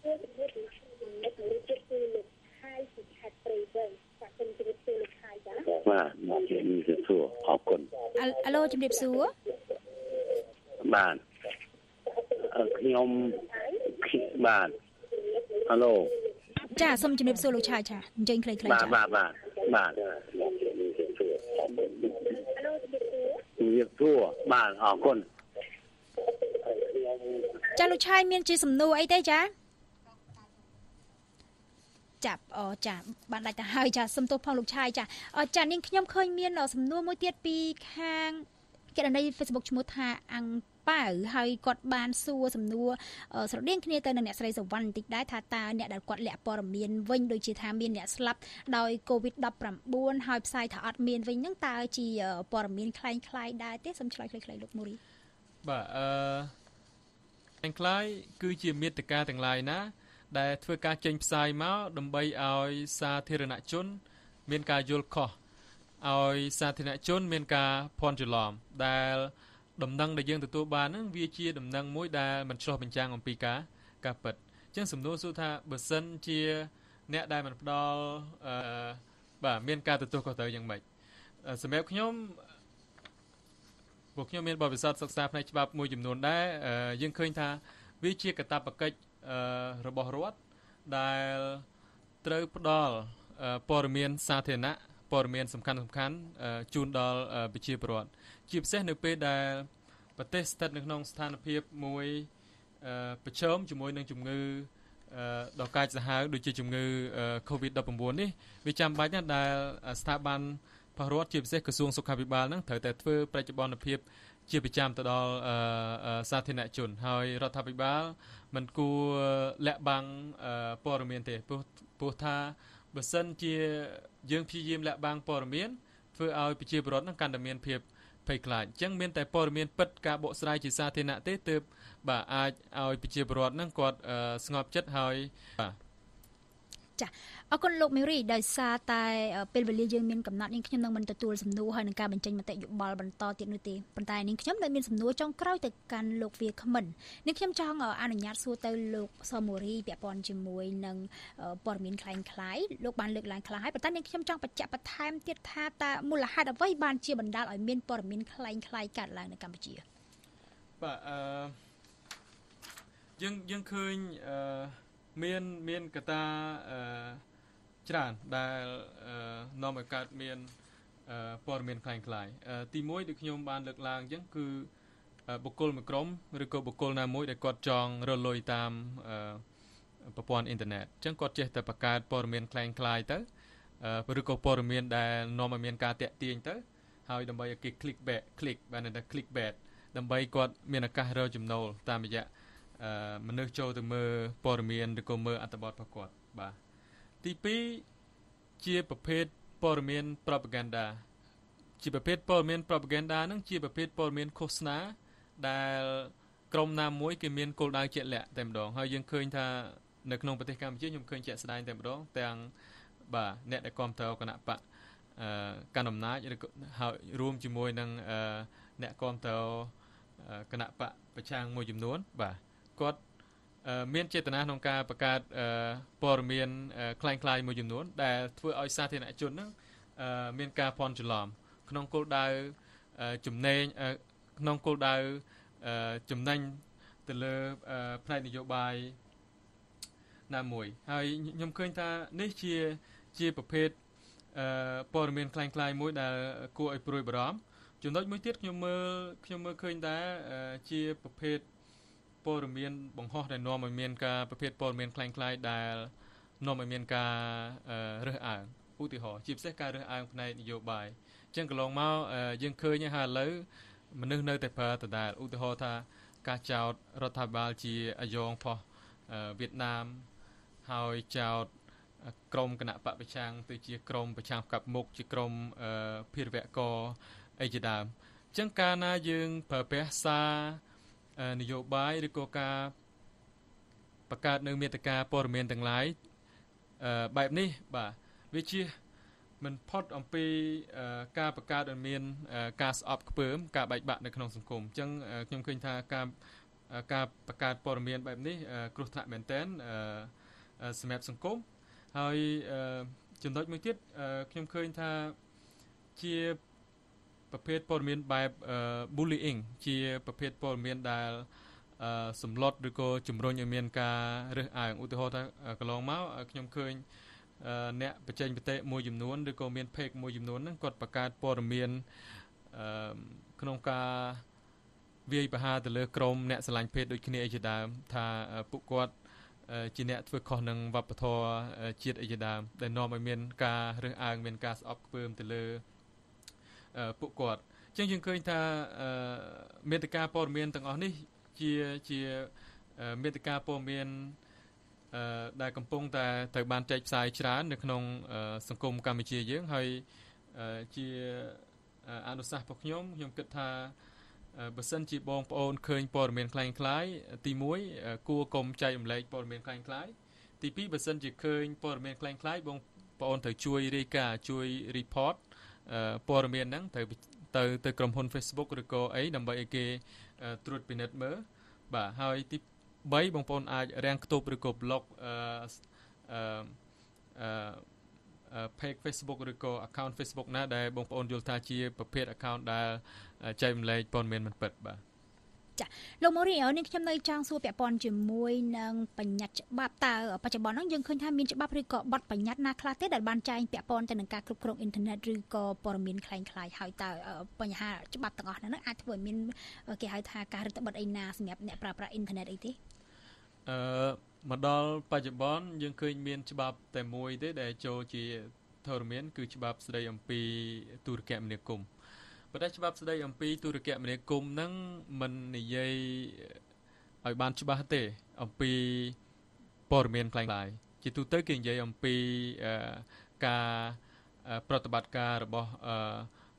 [SPEAKER 11] បាទមកជំរាបសួរអរគុណ
[SPEAKER 7] អឡូជំរាបសួរ
[SPEAKER 11] បាទខ្ញុំបាទអឡូ
[SPEAKER 7] ចាសូមជំរាបសួរលោកឆាយចាអញ្ជើញខ្លីៗចា
[SPEAKER 11] បាទបាទបាទបាទជំរាបសួរបាទអរគុណ
[SPEAKER 7] ចាលោកឆាយមានជាសំណួរអីទេចាចាប់អូចាបានដាច់ទៅហើយចាសុំទោសផងលោកឆាយចាចានាងខ្ញុំឃើញមានសំណួរមួយទៀតពីខាងគណនី Facebook ឈ្មោះថាអង្គប៉ៅហើយគាត់បានសួរសំណួរស្រដៀងគ្នាទៅនឹងអ្នកស្រីសវណ្ណបន្តិចដែរថាតើអ្នកដែលគាត់លាក់ព័ត៌មានវិញដូចជាថាមានអ្នកស្លាប់ដោយ កូវីដ ដប់ប្រាំបួន ហើយផ្សាយថាអត់មានវិញហ្នឹងតើជាព័ត៌មានคล้ายៗដែរទេសូមឆ្លើយខ្លីៗលោកមូរី
[SPEAKER 9] បាទអឺคล้ายៗគឺជាមាតិកាទាំងឡាយណាដែលធ្វើការចេញផ្សាយមកដើម្បីឲ្យសាធារណជនមានការយល់ខុសឲ្យសាធារណជនមានការភ័ន្តច្រឡំដែលដំណឹងដែលយើងទទួលបានហ្នឹងវាជាដំណឹងមួយដែលមិនឆ្លុះបញ្ចាំងអំពីការការពិតអញ្ចឹងសំណួរសួរថាបើសិនជាអ្នកដែលមិនផ្ដល់អឺបាទមានការទទួលខុសត្រូវយ៉ាងម៉េចសម្រាប់ខ្ញុំពួកខ្ញុំមានបទពិសោធន៍សិក្សាផ្នែកច្បាប់មួយចំនួនដែរយើងឃើញថាវាជាកាតព្វកិច្ចរបស់រដ្ឋដែលត្រូវផ្ដល់ព័ត៌មានសាធារណៈព័ត៌មានសំខាន់សំខាន់ជូនដល់ប្រជាពលរដ្ឋជាពិសេសនៅពេលដែលប្រទេសស្ថិតនៅក្នុងស្ថានភាពមួយប្រឈមជាមួយនឹងជំងឺដ៏កាចសាហាវដូចជាជំងឺ កូវីដ ដប់ប្រាំបួន នេះវាចាំបាច់ណាស់ដែលស្ថាប័នរបស់រដ្ឋជាពិសេសក្រសួងសុខាភិបាលហ្នឹងត្រូវតែធ្វើបច្ចុប្បន្នភាពជាប្រចាំទៅដល់សាធារណជនហើយរដ្ឋាភិបាលមិនគួរលាក់បាំងព័ត៌មានទេព្រោះព្រោះថាបើសិនជាយើងព្យាយាមលាក់បាំងព័ត៌មានធ្វើឲ្យប្រជាពលរដ្ឋនឹងកាន់តែមានភាពភ័យខ្លាចអញ្ចឹងមានតែព័ត៌មានពិតការបកស្រាយជាសាធារណៈទេទើបបាទអាចឲ្យប្រជាពលរដ្ឋហ្នឹងគាត់ស្ងប់ចិត្តហើយបាទ
[SPEAKER 7] ចាអរគុណលោកមេរីដោយសារតែពេលវេលាយើងមានកំណត់នាងខ្ញុំនឹងមិនទទួលសំណួរហើយនឹងការបញ្ចេញមតិយោបល់បន្តទៀតនោះទេប៉ុន្តែនាងខ្ញុំនៅមានសំណួរចុងក្រោយទៅកាន់លោកវាគ្មិននាងខ្ញុំចង់អនុញ្ញាតសួរទៅលោកសមូរីពាក់ព័ន្ធជាមួយនឹងព័ត៌មានคล้ายៗលោកបានលើកឡើងខ្លះហើយប៉ុន្តែនាងខ្ញុំចង់បញ្ជាក់បន្ថែមទៀតថាតើមូលហេតុអ្វីបានជាបណ្ដាលឲ្យមានព័ត៌មានคล้ายៗកើតឡើងនៅកម្ពុជា
[SPEAKER 9] បាទអឺយើងយើងឃើញអឺមានមានកត្តាអឺច្រើនដែលនាំឲ្យកើតមានព័ត៌មានคล้ายៗទីមួយដែលខ្ញុំបានលើកឡើងអញ្ចឹងគឺបុគ្គលមួយក្រុមឬក៏បុគ្គលណាមួយដែលគាត់ចង់រលុយតាមប្រព័ន្ធអ៊ីនធឺណិតអញ្ចឹងគាត់ចេះតែបង្កើតព័ត៌មានคล้ายៗទៅឬក៏ព័ត៌មានដែលនាំឲ្យមានការតាក់ទាញទៅហើយដើម្បីឲ្យគេ click back click បានតែ click back ដើម្បីគាត់មានឱកាសរកចំណូលតាមរយៈមនុស្សចូលទៅមើលព័ត៌មានឬក៏មើលអត្ថបទរបស់គាត់បាទទីពីរជាប្រភេទព័ត៌មាន propaganda ជាប្រភេទព័ត៌មាន propaganda ហ្នឹងជាប្រភេទព័ត៌មានឃោសនាដែលក្រុមណាមួយគេមានគោលដៅជាក់លាក់តែម្ដងហើយយើងឃើញថានៅក្នុងប្រទេសកម្ពុជាខ្ញុំឃើញជាក់ស្ដែងតែម្ដងទាំងបាទអ្នកដែលគាំទ្រគណៈបកអឺកាន់អំណាចឬក៏ហើយរួមជាមួយនឹងអ្នកគាំទ្រគណៈបកប្រឆាំងមួយចំនួនបាទគាត់មានចេតនាក្នុងការបង្កើតព័ត៌មានคล้ายៗមួយចំនួនដែលធ្វើឲ្យសាធារណជនហ្នឹងមានការភ័ន្តច្រឡំក្នុងគោលដៅចំណេញក្នុងគោលដៅចំណេញទៅលើផ្នែកនយោបាយណាមួយហើយខ្ញុំឃើញថានេះជាជាប្រភេទព័ត៌មានคล้ายៗមួយដែលគួរឲ្យព្រួយបារម្ភចំណុចមួយទៀតខ្ញុំមើលខ្ញុំមើលឃើញថាជាប្រភេទព័ត៌មានបង្ហោះដែលនាំឲ្យមានការប្រភេទព័ត៌មានคล้ายៗដែលនាំឲ្យមានការរើសអើងឧទាហរណ៍ជាពិសេសការរើសអើងផ្នែកនយោបាយអញ្ចឹងកន្លងមកយើងឃើញថាឥឡូវមនុស្សនៅតែប្រើដដែលឧទាហរណ៍ថាការចោទរដ្ឋាភិបាលជាអាយ៉ងផុសវៀតណាមហើយចោទក្រមគណៈបកប្រឆាំងទៅជាក្រមប្រឆាំងកាប់មុខជាក្រមភេរវករអីជាដើមអញ្ចឹងកាលណាយើងប្រើប្រាស់សារនយោបាយឬក៏ការបង្កើតនៅមាតិកាព័ត៌មានទាំងឡាយបែបនេះបាទវាជាមិនផុតអំពីការបង្កើតឲ្យមានការស្អប់ខ្ពើមការបែកបាក់នៅក្នុងសង្គមអញ្ចឹងខ្ញុំឃើញថាការការបង្កើតព័ត៌មានបែបនេះគ្រោះថ្នាក់មែនទែនសម្រាប់សង្គមហើយចំណុចមួយទៀតខ្ញុំឃើញថាជាប្រភេទព័ត៌មានបែប bullying ជាប្រភេទព័ត៌មានដែលសម្លុតឬក៏ជំរុញឲ្យមានការរើសអើងឧទាហរណ៍ថាកន្លងមកខ្ញុំឃើញអ្នកបញ្ចេញមតិមួយចំនួនឬក៏មាន page មួយចំនួនហ្នឹងគាត់បង្កើតព័ត៌មានក្នុងការវាយប្រហារទៅលើក្រុមអ្នកស្រឡាញ់ភេទដូចគ្នាអីជាដើមថាពួកគាត់ជាអ្នកធ្វើខុសនឹងវប្បធម៌ជាតិអីជាដើមដែលនាំឲ្យមានការរើសអើងមានការស្អប់ខ្ពើមទៅលើពួកគាត់អញ្ចឹងយើងឃើញថាមេតិការព័ត៌មានទាំងអស់នេះជាជាមេតិការព័ត៌មានដែលកំពុងតែត្រូវបានចែកផ្សាយច្រើននៅក្នុងសង្គមកម្ពុជាយើងហើយជាអនុសាសន៍របស់ខ្ញុំខ្ញុំគិតថាបើសិនជាបងប្អូនឃើញព័ត៌មានคล้ายៗទីមួយគួរកុំចែករំលែកព័ត៌មានคล้ายៗទីពីរបើសិនជាឃើញព័ត៌មានคล้ายៗបងប្អូនត្រូវជួយរាយការណ៍ជួយ report ព័ត៌មានហ្នឹងទៅទៅទៅក្រុមហ៊ុន Facebook ឬក៏អីដើម្បីឲ្យគេត្រួតពិនិត្យមើលបាទហើយទីបីបងប្អូនអាចរាំងខ្ទប់ឬក៏ block អឺអឺ page Facebook ឬក៏ account Facebook ណាដែលបងប្អូនយល់ថាជាប្រភេទ account ដែលចែករំលែកព័ត៌មានមិនពិតបាទ
[SPEAKER 7] ចាលោកម៉ូរីនេះខ្ញុំនៅចង់សួរពាក់ព័ន្ធជាមួយនឹងបញ្ញត្តិច្បាប់តើបច្ចុប្បន្នហ្នឹងយើងឃើញថាមានច្បាប់ឬក៏បទបញ្ញត្តិណាខ្លះទេដែលបានចែងពាក់ព័ន្ធទៅនឹងការគ្រប់គ្រងអ៊ីនធឺណិតឬក៏ព័ត៌មានคล้ายៗហើយតើបញ្ហាច្បាប់ទាំងអស់ហ្នឹងអាចធ្វើឲ្យមានគេហៅថាការរឹតបន្តឹងអីណាសម្រាប់អ្នកប្រើប្រាស់អ៊ីនធឺណិតអីទេ
[SPEAKER 9] អឺមកដល់បច្ចុប្បន្នយើងឃើញមានច្បាប់តែមួយទេដែលចូលជាធរមានគឺច្បាប់ស្តីអំពីទូរគមនាគមន៍ប៉ុន្តែច្បាប់ស្តីអំពីទូរគមនាគមន៍ហ្នឹងមិននិយាយឲ្យបានច្បាស់ទេអំពីព័ត៌មានคล้ายៗជាទូទៅគេនិយាយអំពីការប្រតិបត្តិការរបស់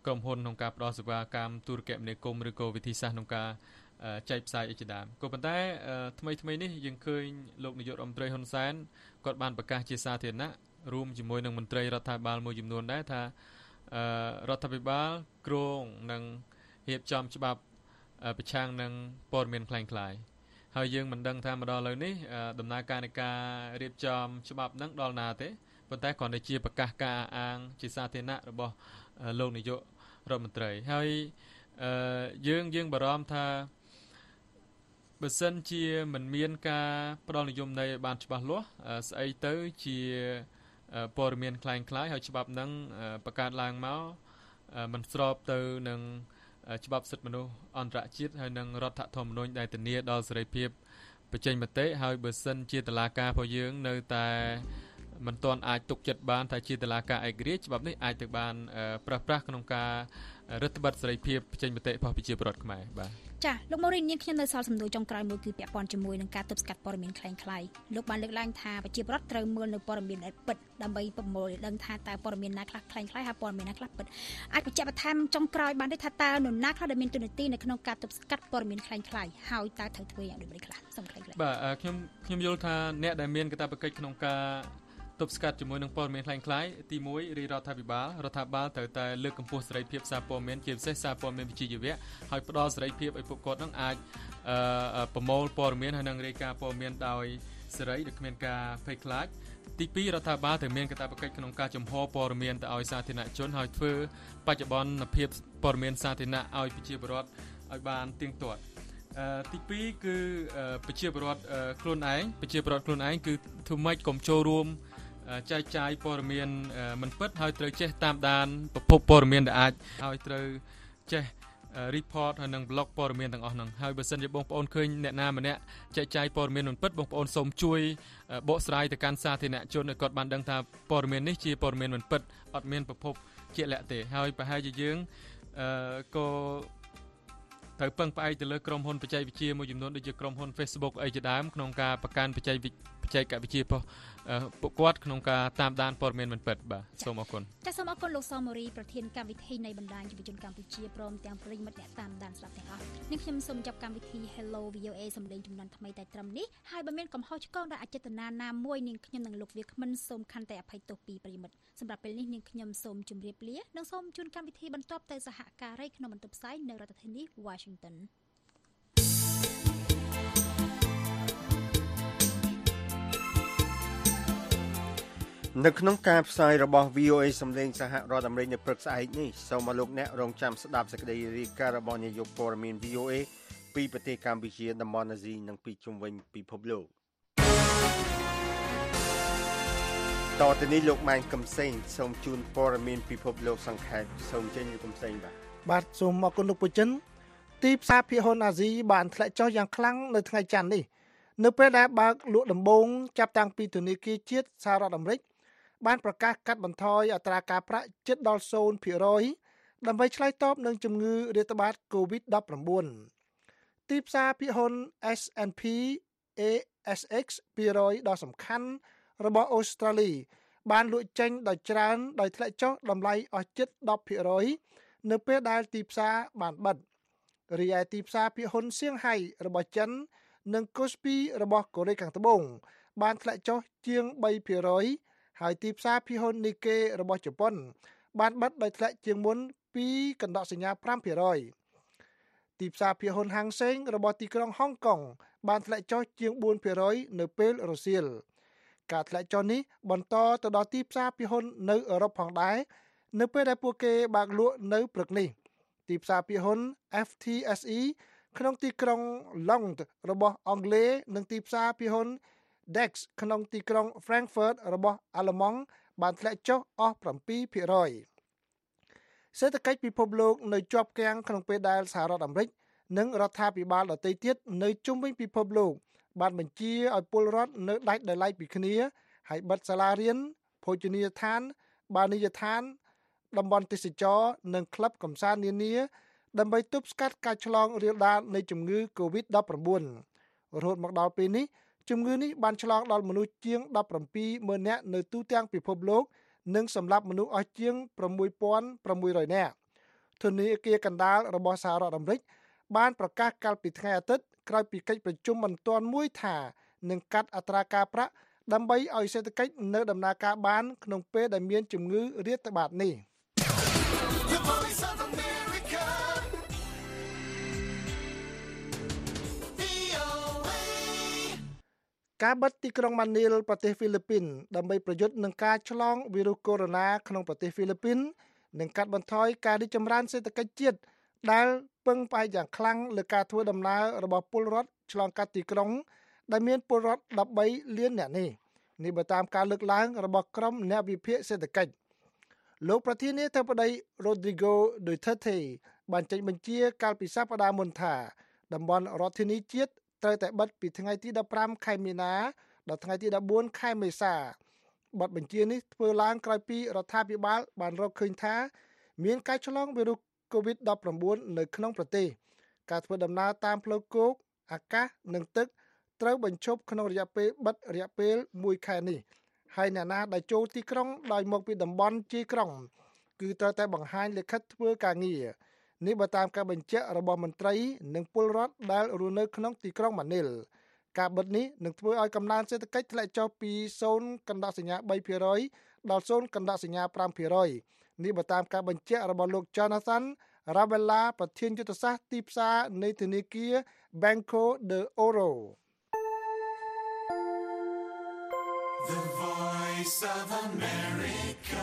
[SPEAKER 9] ក្រុមហ៊ុនក្នុងការផ្ដល់សេវាកម្មទូរគមនាគមន៍ឬក៏វិធីសាស្ត្រក្នុងការចែកផ្សាយអីជាដើមក៏ប៉ុន្តែថ្មីថ្មីនេះយើងឃើញលោកនាយករដ្ឋមន្ត្រីហ៊ុនសែនគាត់បានប្រកាសជាសាធារណៈរួមជាមួយនឹងមន្ត្រីរដ្ឋាភិបាលមួយចំនួនដែរថារដ្ឋាភិបាលគ្រងនឹងរៀបចំច្បាប់ប្រឆាំងនឹងព័ត៌មានคล้ายៗហើយយើងមិនដឹងថាមកដល់ឥឡូវនេះដំណើរការនៃការរៀបចំច្បាប់នឹងដល់ណាទេប៉ុន្តែគ្រាន់តែជាប្រកាសការអាងជាសាធារណៈរបស់លោកនាយករដ្ឋមន្ត្រីហើយយើងយើងបារម្ភថាបើសិនជាមិនមានការផ្ដល់និយមន័យឲ្យបានច្បាស់លាស់ស្អីទៅជាព័ត៌មានคล้ายៗហើយច្បាប់នឹងបង្កើតឡើងមកមិនស្របទៅនឹងច្បាប់សិទ្ធិមនុស្សអន្តរជាតិហើយនឹងរដ្ឋធម្មនុញ្ញដែលធានាដល់សេរីភាពបញ្ចេញមតិហើយបើសិនជាតុលាការរបស់យើងនៅតែមិនទាន់អាចទុកចិត្តបានថាជាតុលាការឯករាជ្យច្បាប់នេះអាចទៅបានប្រើប្រាស់ក្នុងការរដ្ឋបတ်សេរីភាពបញ្ចេញមតិរបស់ប្រជាពលរដ្ឋខ្មែរបាទ
[SPEAKER 7] ចាលោកម៉ូរីនាងខ្ញុំនៅសល់សំណួរចុងក្រោយមួយគឺពាក់ព័ន្ធជាមួយនឹងការទប់ស្កាត់ព័ត៌មានคล้ายៗលោកបានលើកឡើងថាប្រជាពលរដ្ឋត្រូវមើលនៅព័ត៌មានដែលពិតដើម្បីប្រមូលដឹងថាតើព័ត៌មានណាខ្លះคล้ายៗហើយព័ត៌មានណាខ្លះពិតអាចបញ្ជាក់បន្ថែមចុងក្រោយបានទេថាតើនរណាខ្លះដែលមានទូនាទីនៅក្នុងការទប់ស្កាត់ព័ត៌មានคล้ายៗហើយតើត្រូវធ្វើយ៉ាងដូចម្តេចខ្លះសូមខ្លីៗ
[SPEAKER 9] បាទខ្ញុំខ្ញុំយល់ថាអ្នកដែលមានកាតព្វកិច្ចក្នុងការទប់ស្កាត់ជាមួយនឹងព័ត៌មានคล้ายៗទីមួយរាជរដ្ឋាភិបាលរដ្ឋាភិបាលត្រូវតែលើកកម្ពស់សេរីភាពសារព័ត៌មានជាពិសេសសារព័ត៌មានវិជ្ជាជីវៈហើយផ្ដល់សេរីភាពឲ្យពួកគាត់នឹងអាចប្រមូលព័ត៌មានហើយនឹងរាយការណ៍ព័ត៌មានដោយសេរីដោយគ្មានការភ័យខ្លាចទីពីររដ្ឋាភិបាលត្រូវមានកាតព្វកិច្ចក្នុងការចំហព័ត៌មានទៅឲ្យសាធារណជនហើយធ្វើបច្ចុប្បន្នភាពព័ត៌មានសាធារណៈឲ្យប្រជាពលរដ្ឋឲ្យបានទៀងទាត់ទីពីរគឺប្រជាពលរដ្ឋខ្លួនឯងប្រជាពលរដ្ឋខ្លួនឯងគឺធ្វើម៉េចកុំចូលរួមចែកចាយព័ត៌មានមិនពិតហើយត្រូវចេះតាមដានប្រភពព័ត៌មានដែលអាចហើយត្រូវចេះ report ហើយនឹង blog ព័ត៌មានទាំងអស់ហ្នឹងហើយបើសិនជាបងប្អូនឃើញអ្នកណាម្នាក់ចែកចាយព័ត៌មានមិនពិតបងប្អូនសូមជួយបកស្រាយទៅកាន់សាធារណជនឲ្យគាត់បានដឹងថាព័ត៌មាននេះជាព័ត៌មានមិនពិតអត់មានប្រភពជាក់លាក់ទេហើយប្រហែលជាយើងក៏ត្រូវពឹងផ្អែកទៅលើក្រុមហ៊ុនបច្ចេកវិទ្យាមួយចំនួនដូចជាក្រុមហ៊ុន Facebook អីជាដើមក្នុងការបង្កើនបច្ចេកបច្ចេកវិទ្យារបស់ពួកគាត់ក្នុងការតាមដានព័ត៌មានមិនពិតបាទសូមអរគុណ
[SPEAKER 7] ចាសសូមអរគុណលោកសមរីប្រធានកម្មវិធីនៃបណ្ដាញយុវជនកម្ពុជាព្រមទាំងប្រិយមិត្តអ្នកតាមដានស្ដាប់ទាំងអស់នេះខ្ញុំសូមចាប់កម្មវិធី Hello វី អូ អេ សម្លេងចំនួនថ្មីតែត្រឹមនេះហើយបើមានកំហុសឆ្គងដោយអចេតនាណាមួយនាងខ្ញុំនិងលោកវាគ្មិនសូមខន្តីអភ័យទោសពីប្រិយមិត្តសម្រាប់ពេលនេះនាងខ្ញុំសូមជម្រាបលានិងសូមជូនកម្មវិធីបន្តទៅសហការីក្នុងបន្ទប់ផ្សាយនៅរដ្ឋធានី Washington
[SPEAKER 3] នៅក្នុងការផ្សាយរបស់ វី អូ អេ សម្លេងសហរដ្ឋអាមេរិកនៅព្រឹកស្អែកនេះសូមមកលោកអ្នករងចាំស្ដាប់សេចក្តីរាយការណ៍របស់នាយកព័ត៌មាន វី អូ អេ ពីប្រទេសកម្ពុជាតំបន់អាស៊ីនិងពីជុំវិញពិភពលោកតទៅនេះលោកម៉ែនកំសែងសូមជូនព័ត៌មានពិភពលោកសង្ខេបសូមចេញលោកកំសែងបាទ
[SPEAKER 5] បាទសូមអរគុណលោកពុចិនទីផ្សារភាគហ៊ុនអាស៊ីបានធ្លាក់ចុះយ៉ាងខ្លាំងនៅថ្ងៃច័ន្ទនេះនៅពេលដែលបើកលក់ដំបូងចាប់តាំងពីធនាគារជាតិសហរដ្ឋអាមេរិកបានប្រកាសកាត់បន្ថយអត្រាការប្រាក់ជិតដល់ ศูนย์ភាគរយ ដើម្បីឆ្លើយតបនឹងជំងឺរាតត្បាត កូវីដ ដប់ប្រាំបួន ទីផ្សារភាគហ៊ុន เอส แอนด์ พี เอ เอส เอ็กซ์ ភាគរយដ៏សំខាន់របស់អូស្ត្រាលីបានលក់ចេញដោយច្រើនដោយធ្លាក់ចុះតម្លៃអស់ជិត ដប់ភាគរយ នៅពេលដែលទីផ្សារបានបិទរីឯទីផ្សារភាគហ៊ុនសៀងហៃរបស់ចិននិងកូស្ពីរបស់កូរ៉េខាងត្បូងបានធ្លាក់ចុះជាង បីភាគរយ ហើយទីផ្សារភាគហ៊ុននីកេរបស់ជប៉ុនបានបិទដោយធ្លាក់ជាងមុនពីកណ្ដកសញ្ញា ប្រាំភាគរយ ទីផ្សារភាគហ៊ុនហាងសេងរបស់ទីក្រុងហុងកុងបានធ្លាក់ចុះជាង បួនភាគរយ នៅពេលរសៀលការធ្លាក់ចុះនេះបន្តទៅដល់ទីផ្សារភាគហ៊ុននៅអឺរ៉ុបផងដែរនៅពេលដែលពួកគេបើកលក់នៅព្រឹកនេះទីផ្សារភាគហ៊ុន เอฟ ที เอส อี ក្នុងទីក្រុង London របស់អង់គ្លេសនិងទីផ្សារភាគហ៊ុន Dex ក្នុងទីក្រុង Frankfurt របស់អាល្លឺម៉ង់បានធ្លាក់ចុះអស់ ប្រាំពីរភាគរយ សេដ្ឋកិច្ចពិភពលោកនៅជាប់គាំងក្នុងពេលដែលសហរដ្ឋអាមេរិកនិងរដ្ឋាភិបាលដទៃទៀតនៅជុំវិញពិភពលោកបានបញ្ជាឲ្យពលរដ្ឋនៅដាច់ដោយឡែកពីគ្នាហើយបិទសាលារៀនភោជនីយដ្ឋានបានីយដ្ឋានតំបន់ទេសចរនិងក្លឹបកម្សាន្តនានាដើម្បីទប់ស្កាត់ការឆ្លងរាលដាលនៃជំងឺ កូវីដ ដប់ប្រាំបួន រហូតមកដល់ពេលនេះជំងឺនេះបានឆ្លងដល់មនុស្សជាង ដប់ប្រាំពីរម៉ឺន នាក់នៅទូទាំងពិភពលោកនិងសម្លាប់មនុស្សអស់ជាង ប្រាំមួយពាន់ប្រាំមួយរយ នាក់ធនាគារកណ្ដាលរបស់សហរដ្ឋអាមេរិកបានប្រកាសកាលពីថ្ងៃអាទិត្យក្រោយពីកិច្ចប្រជុំបន្ទាន់មួយថានឹងកាត់អត្រាការប្រាក់ដើម្បីឲ្យសេដ្ឋកិច្ចនៅដំណើរការបានក្នុងពេលដែលមានជំងឺរាតត្បាតនេះការបិទទីក្រុងម៉ានីលប្រទេសហ្វីលីពីនដើម្បីប្រយុទ្ធនឹងការឆ្លងវីរុសកូវីដ -ក្នុងប្រទេសហ្វីលីពីននិងកាត់បន្ថយការរីកចម្រើនសេដ្ឋកិច្ចជាតិដែលពឹងផ្អែកយ៉ាងខ្លាំងលើការធ្វើដំណើររបស់ពលរដ្ឋឆ្លងកាត់ទីក្រុងដែលមានពលរដ្ឋដប់បីលាននាក់នេះនេះបើតាមការលើកឡើងរបស់ក្រុមអ្នកវិភាគសេដ្ឋកិច្ចលោកប្រធានាធិបតី Rodrigo Duterte បានចេញបញ្ជាកាលពីសប្តាហ៍មុនថាតំបន់រដ្ឋធានីជាតិត្រូវតែបិទពីថ្ងៃទីដប់ប្រាំខែមីនាដល់ថ្ងៃទីដប់បួនខែមេសាបទបញ្ជានេះធ្វើឡើងក្រោយពីរដ្ឋាភិបាលបានរកឃើញថាមានការឆ្លងវីរុស កូវីដ ដប់ប្រាំបួន នៅក្នុងប្រទេសការធ្វើដំណើរតាមផ្លូវគោកអាកាសនិងទឹកត្រូវបញ្ឈប់ក្នុងរយៈពេលបិទរយៈពេលមួយខែនេះហើយអ្នកណាដែលចូលទីក្រុងដោយមកពីតំបន់ជាយក្រុងគឺត្រូវតែបង្ហាញលិខិតធ្វើការងារនេះបើតាមការបញ្ជាក់របស់មន្ត្រីនិងពលរដ្ឋដែលរស់នៅក្នុងទីក្រុងម៉ានីលការបិទនេះនឹងធ្វើឲ្យកំណើនសេដ្ឋកិច្ចធ្លាក់ចុះពី ศูนย์ កន្ដកសញ្ញា បីភាគរយ ដល់ ศูนย์ កន្ដកសញ្ញា ប្រាំភាគរយ នេះបើតាមការបញ្ជាក់របស់លោក Jonathan Ravella ប្រធានយុទ្ធសាស្ត្រទីផ្សារនៃធនាគារ Banco de Oro
[SPEAKER 2] The Voice of America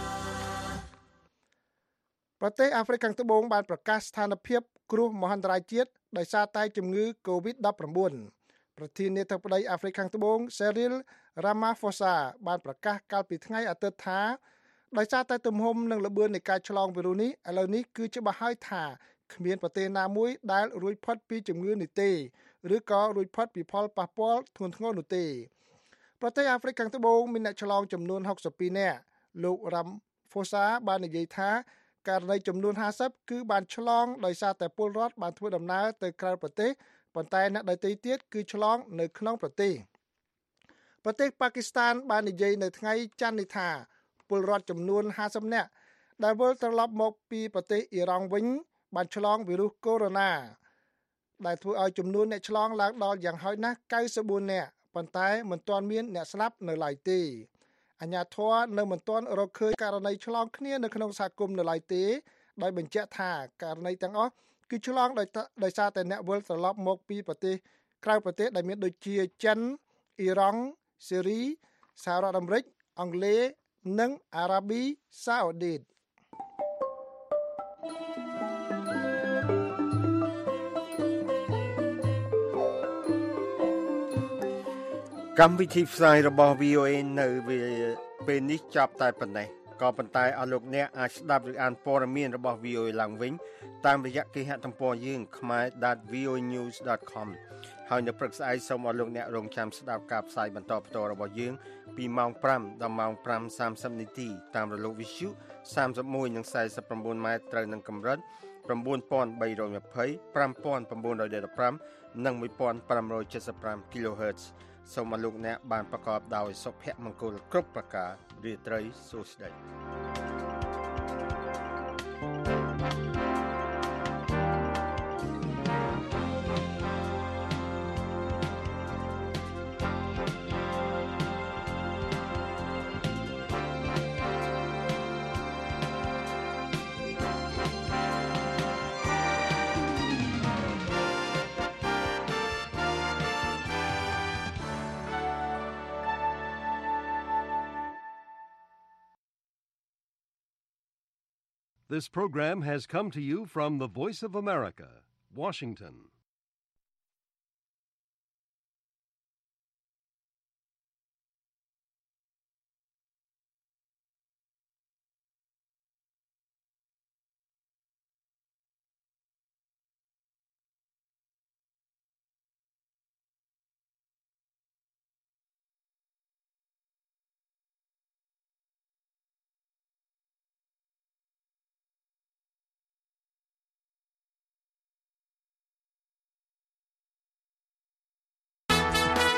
[SPEAKER 5] ប្រទេសអាហ្វ្រិកខាងត្បូងបានប្រកាសស្ថានភាពគ្រោះមហន្តរាយជាតិដោយសារតែជំងឺ កូវីដ ដប់ប្រាំបួន ប្រធានាធិបតីអាហ្វ្រិកខាងត្បូង Cyril Ramaphosa បានប្រកាសកាលពីថ្ងៃអាទិត្យថាដោយសារតែទំហំនិងល្បឿននៃការឆ្លងវីរុសនេះឥឡូវនេះគឺច្បាស់ហើយថាគ្មានប្រទេសណាមួយដែលរួចផុតពីជំងឺនេះទេឬក៏រួចផុតពីផលប៉ះពាល់ធ្ងន់ធ្ងរនោះទេប្រទេសអាហ្វ្រិកខាងត្បូងមានអ្នកឆ្លងចំនួន ហុកសិបពីរ នាក់លោក Ramaphosa បាននិយាយថាករណីចំនួន ហាសិប គឺបានឆ្លងដោយសារតែពលរដ្ឋបានធ្វើដំណើរទៅក្រៅប្រទេសប៉ុន្តែអ្នកដទៃទៀតគឺឆ្លងនៅក្នុងប្រទេសប្រទេសប៉ាគីស្ថានបាននិយាយនៅថ្ងៃច័ន្ទនេះថាពលរដ្ឋចំនួន ហាសិប នាក់ដែលវិលត្រឡប់មកពីប្រទេសអ៊ីរ៉ង់វិញបានឆ្លងវីរុសកូវីដ ដែលធ្វើឲ្យចំនួនអ្នកឆ្លងឡើងដល់យ៉ាងហោចណាស់ កៅសិបបួន នាក់ប៉ុន្តែមិនទាន់មានអ្នកស្លាប់នៅឡើយទេអាជ្ញាធរនៅមិនទាន់រកឃើញករណីឆ្លងគ្នានៅក្នុងសហគមន៍នៅឡើយទេដោយបញ្ជាក់ថាករណីទាំងអស់គឺឆ្លងដោយដោយសារតែអ្នកវិលត្រឡប់មកពីប្រទេសក្រៅប្រទេសដែលមានដូចជាចិនអ៊ីរ៉ង់ស៊េរីសហរដ្ឋអាមេរិកអង់គ្លេសនិងអារ៉ាប៊ីសាអូឌីត
[SPEAKER 3] កម្មវិធីផ្សាយរបស់ វី អូ អេ នៅពេលនេះចាប់តែប៉ុណ្ណេះក៏ប៉ុន្តែអស់លោកអ្នកអាចស្ដាប់ឬអានព័ត៌មានរបស់ វី អូ អេ ឡើងវិញតាមរយៈគេហទំព័រយើង khmae dot v o news dot com ហើយនៅព្រឹកស្អែកសូមអស់លោកអ្នករងចាំស្ដាប់ការផ្សាយបន្តផ្ទាល់របស់យើងពីម៉ោងប្រាំដល់ម៉ោងប្រាំសាមសិបនាទីតាមរលកវិទ្យុសាមសិបមួយនិងសែសិប៩ម៉ែត្រត្រូវនឹងកម្រិត៩បី២០ ៥៩១៥ និង១៥៧៥ kHz សូមអរលោកអ្នកបានប្រកបដោយសុភមង្គលគ្រប់ប្រការរាត្រីសួស្តី
[SPEAKER 1] This program has come to you from the Voice of America, Washington.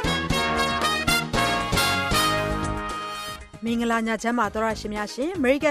[SPEAKER 12] Mingala nya chama tora shimya shin American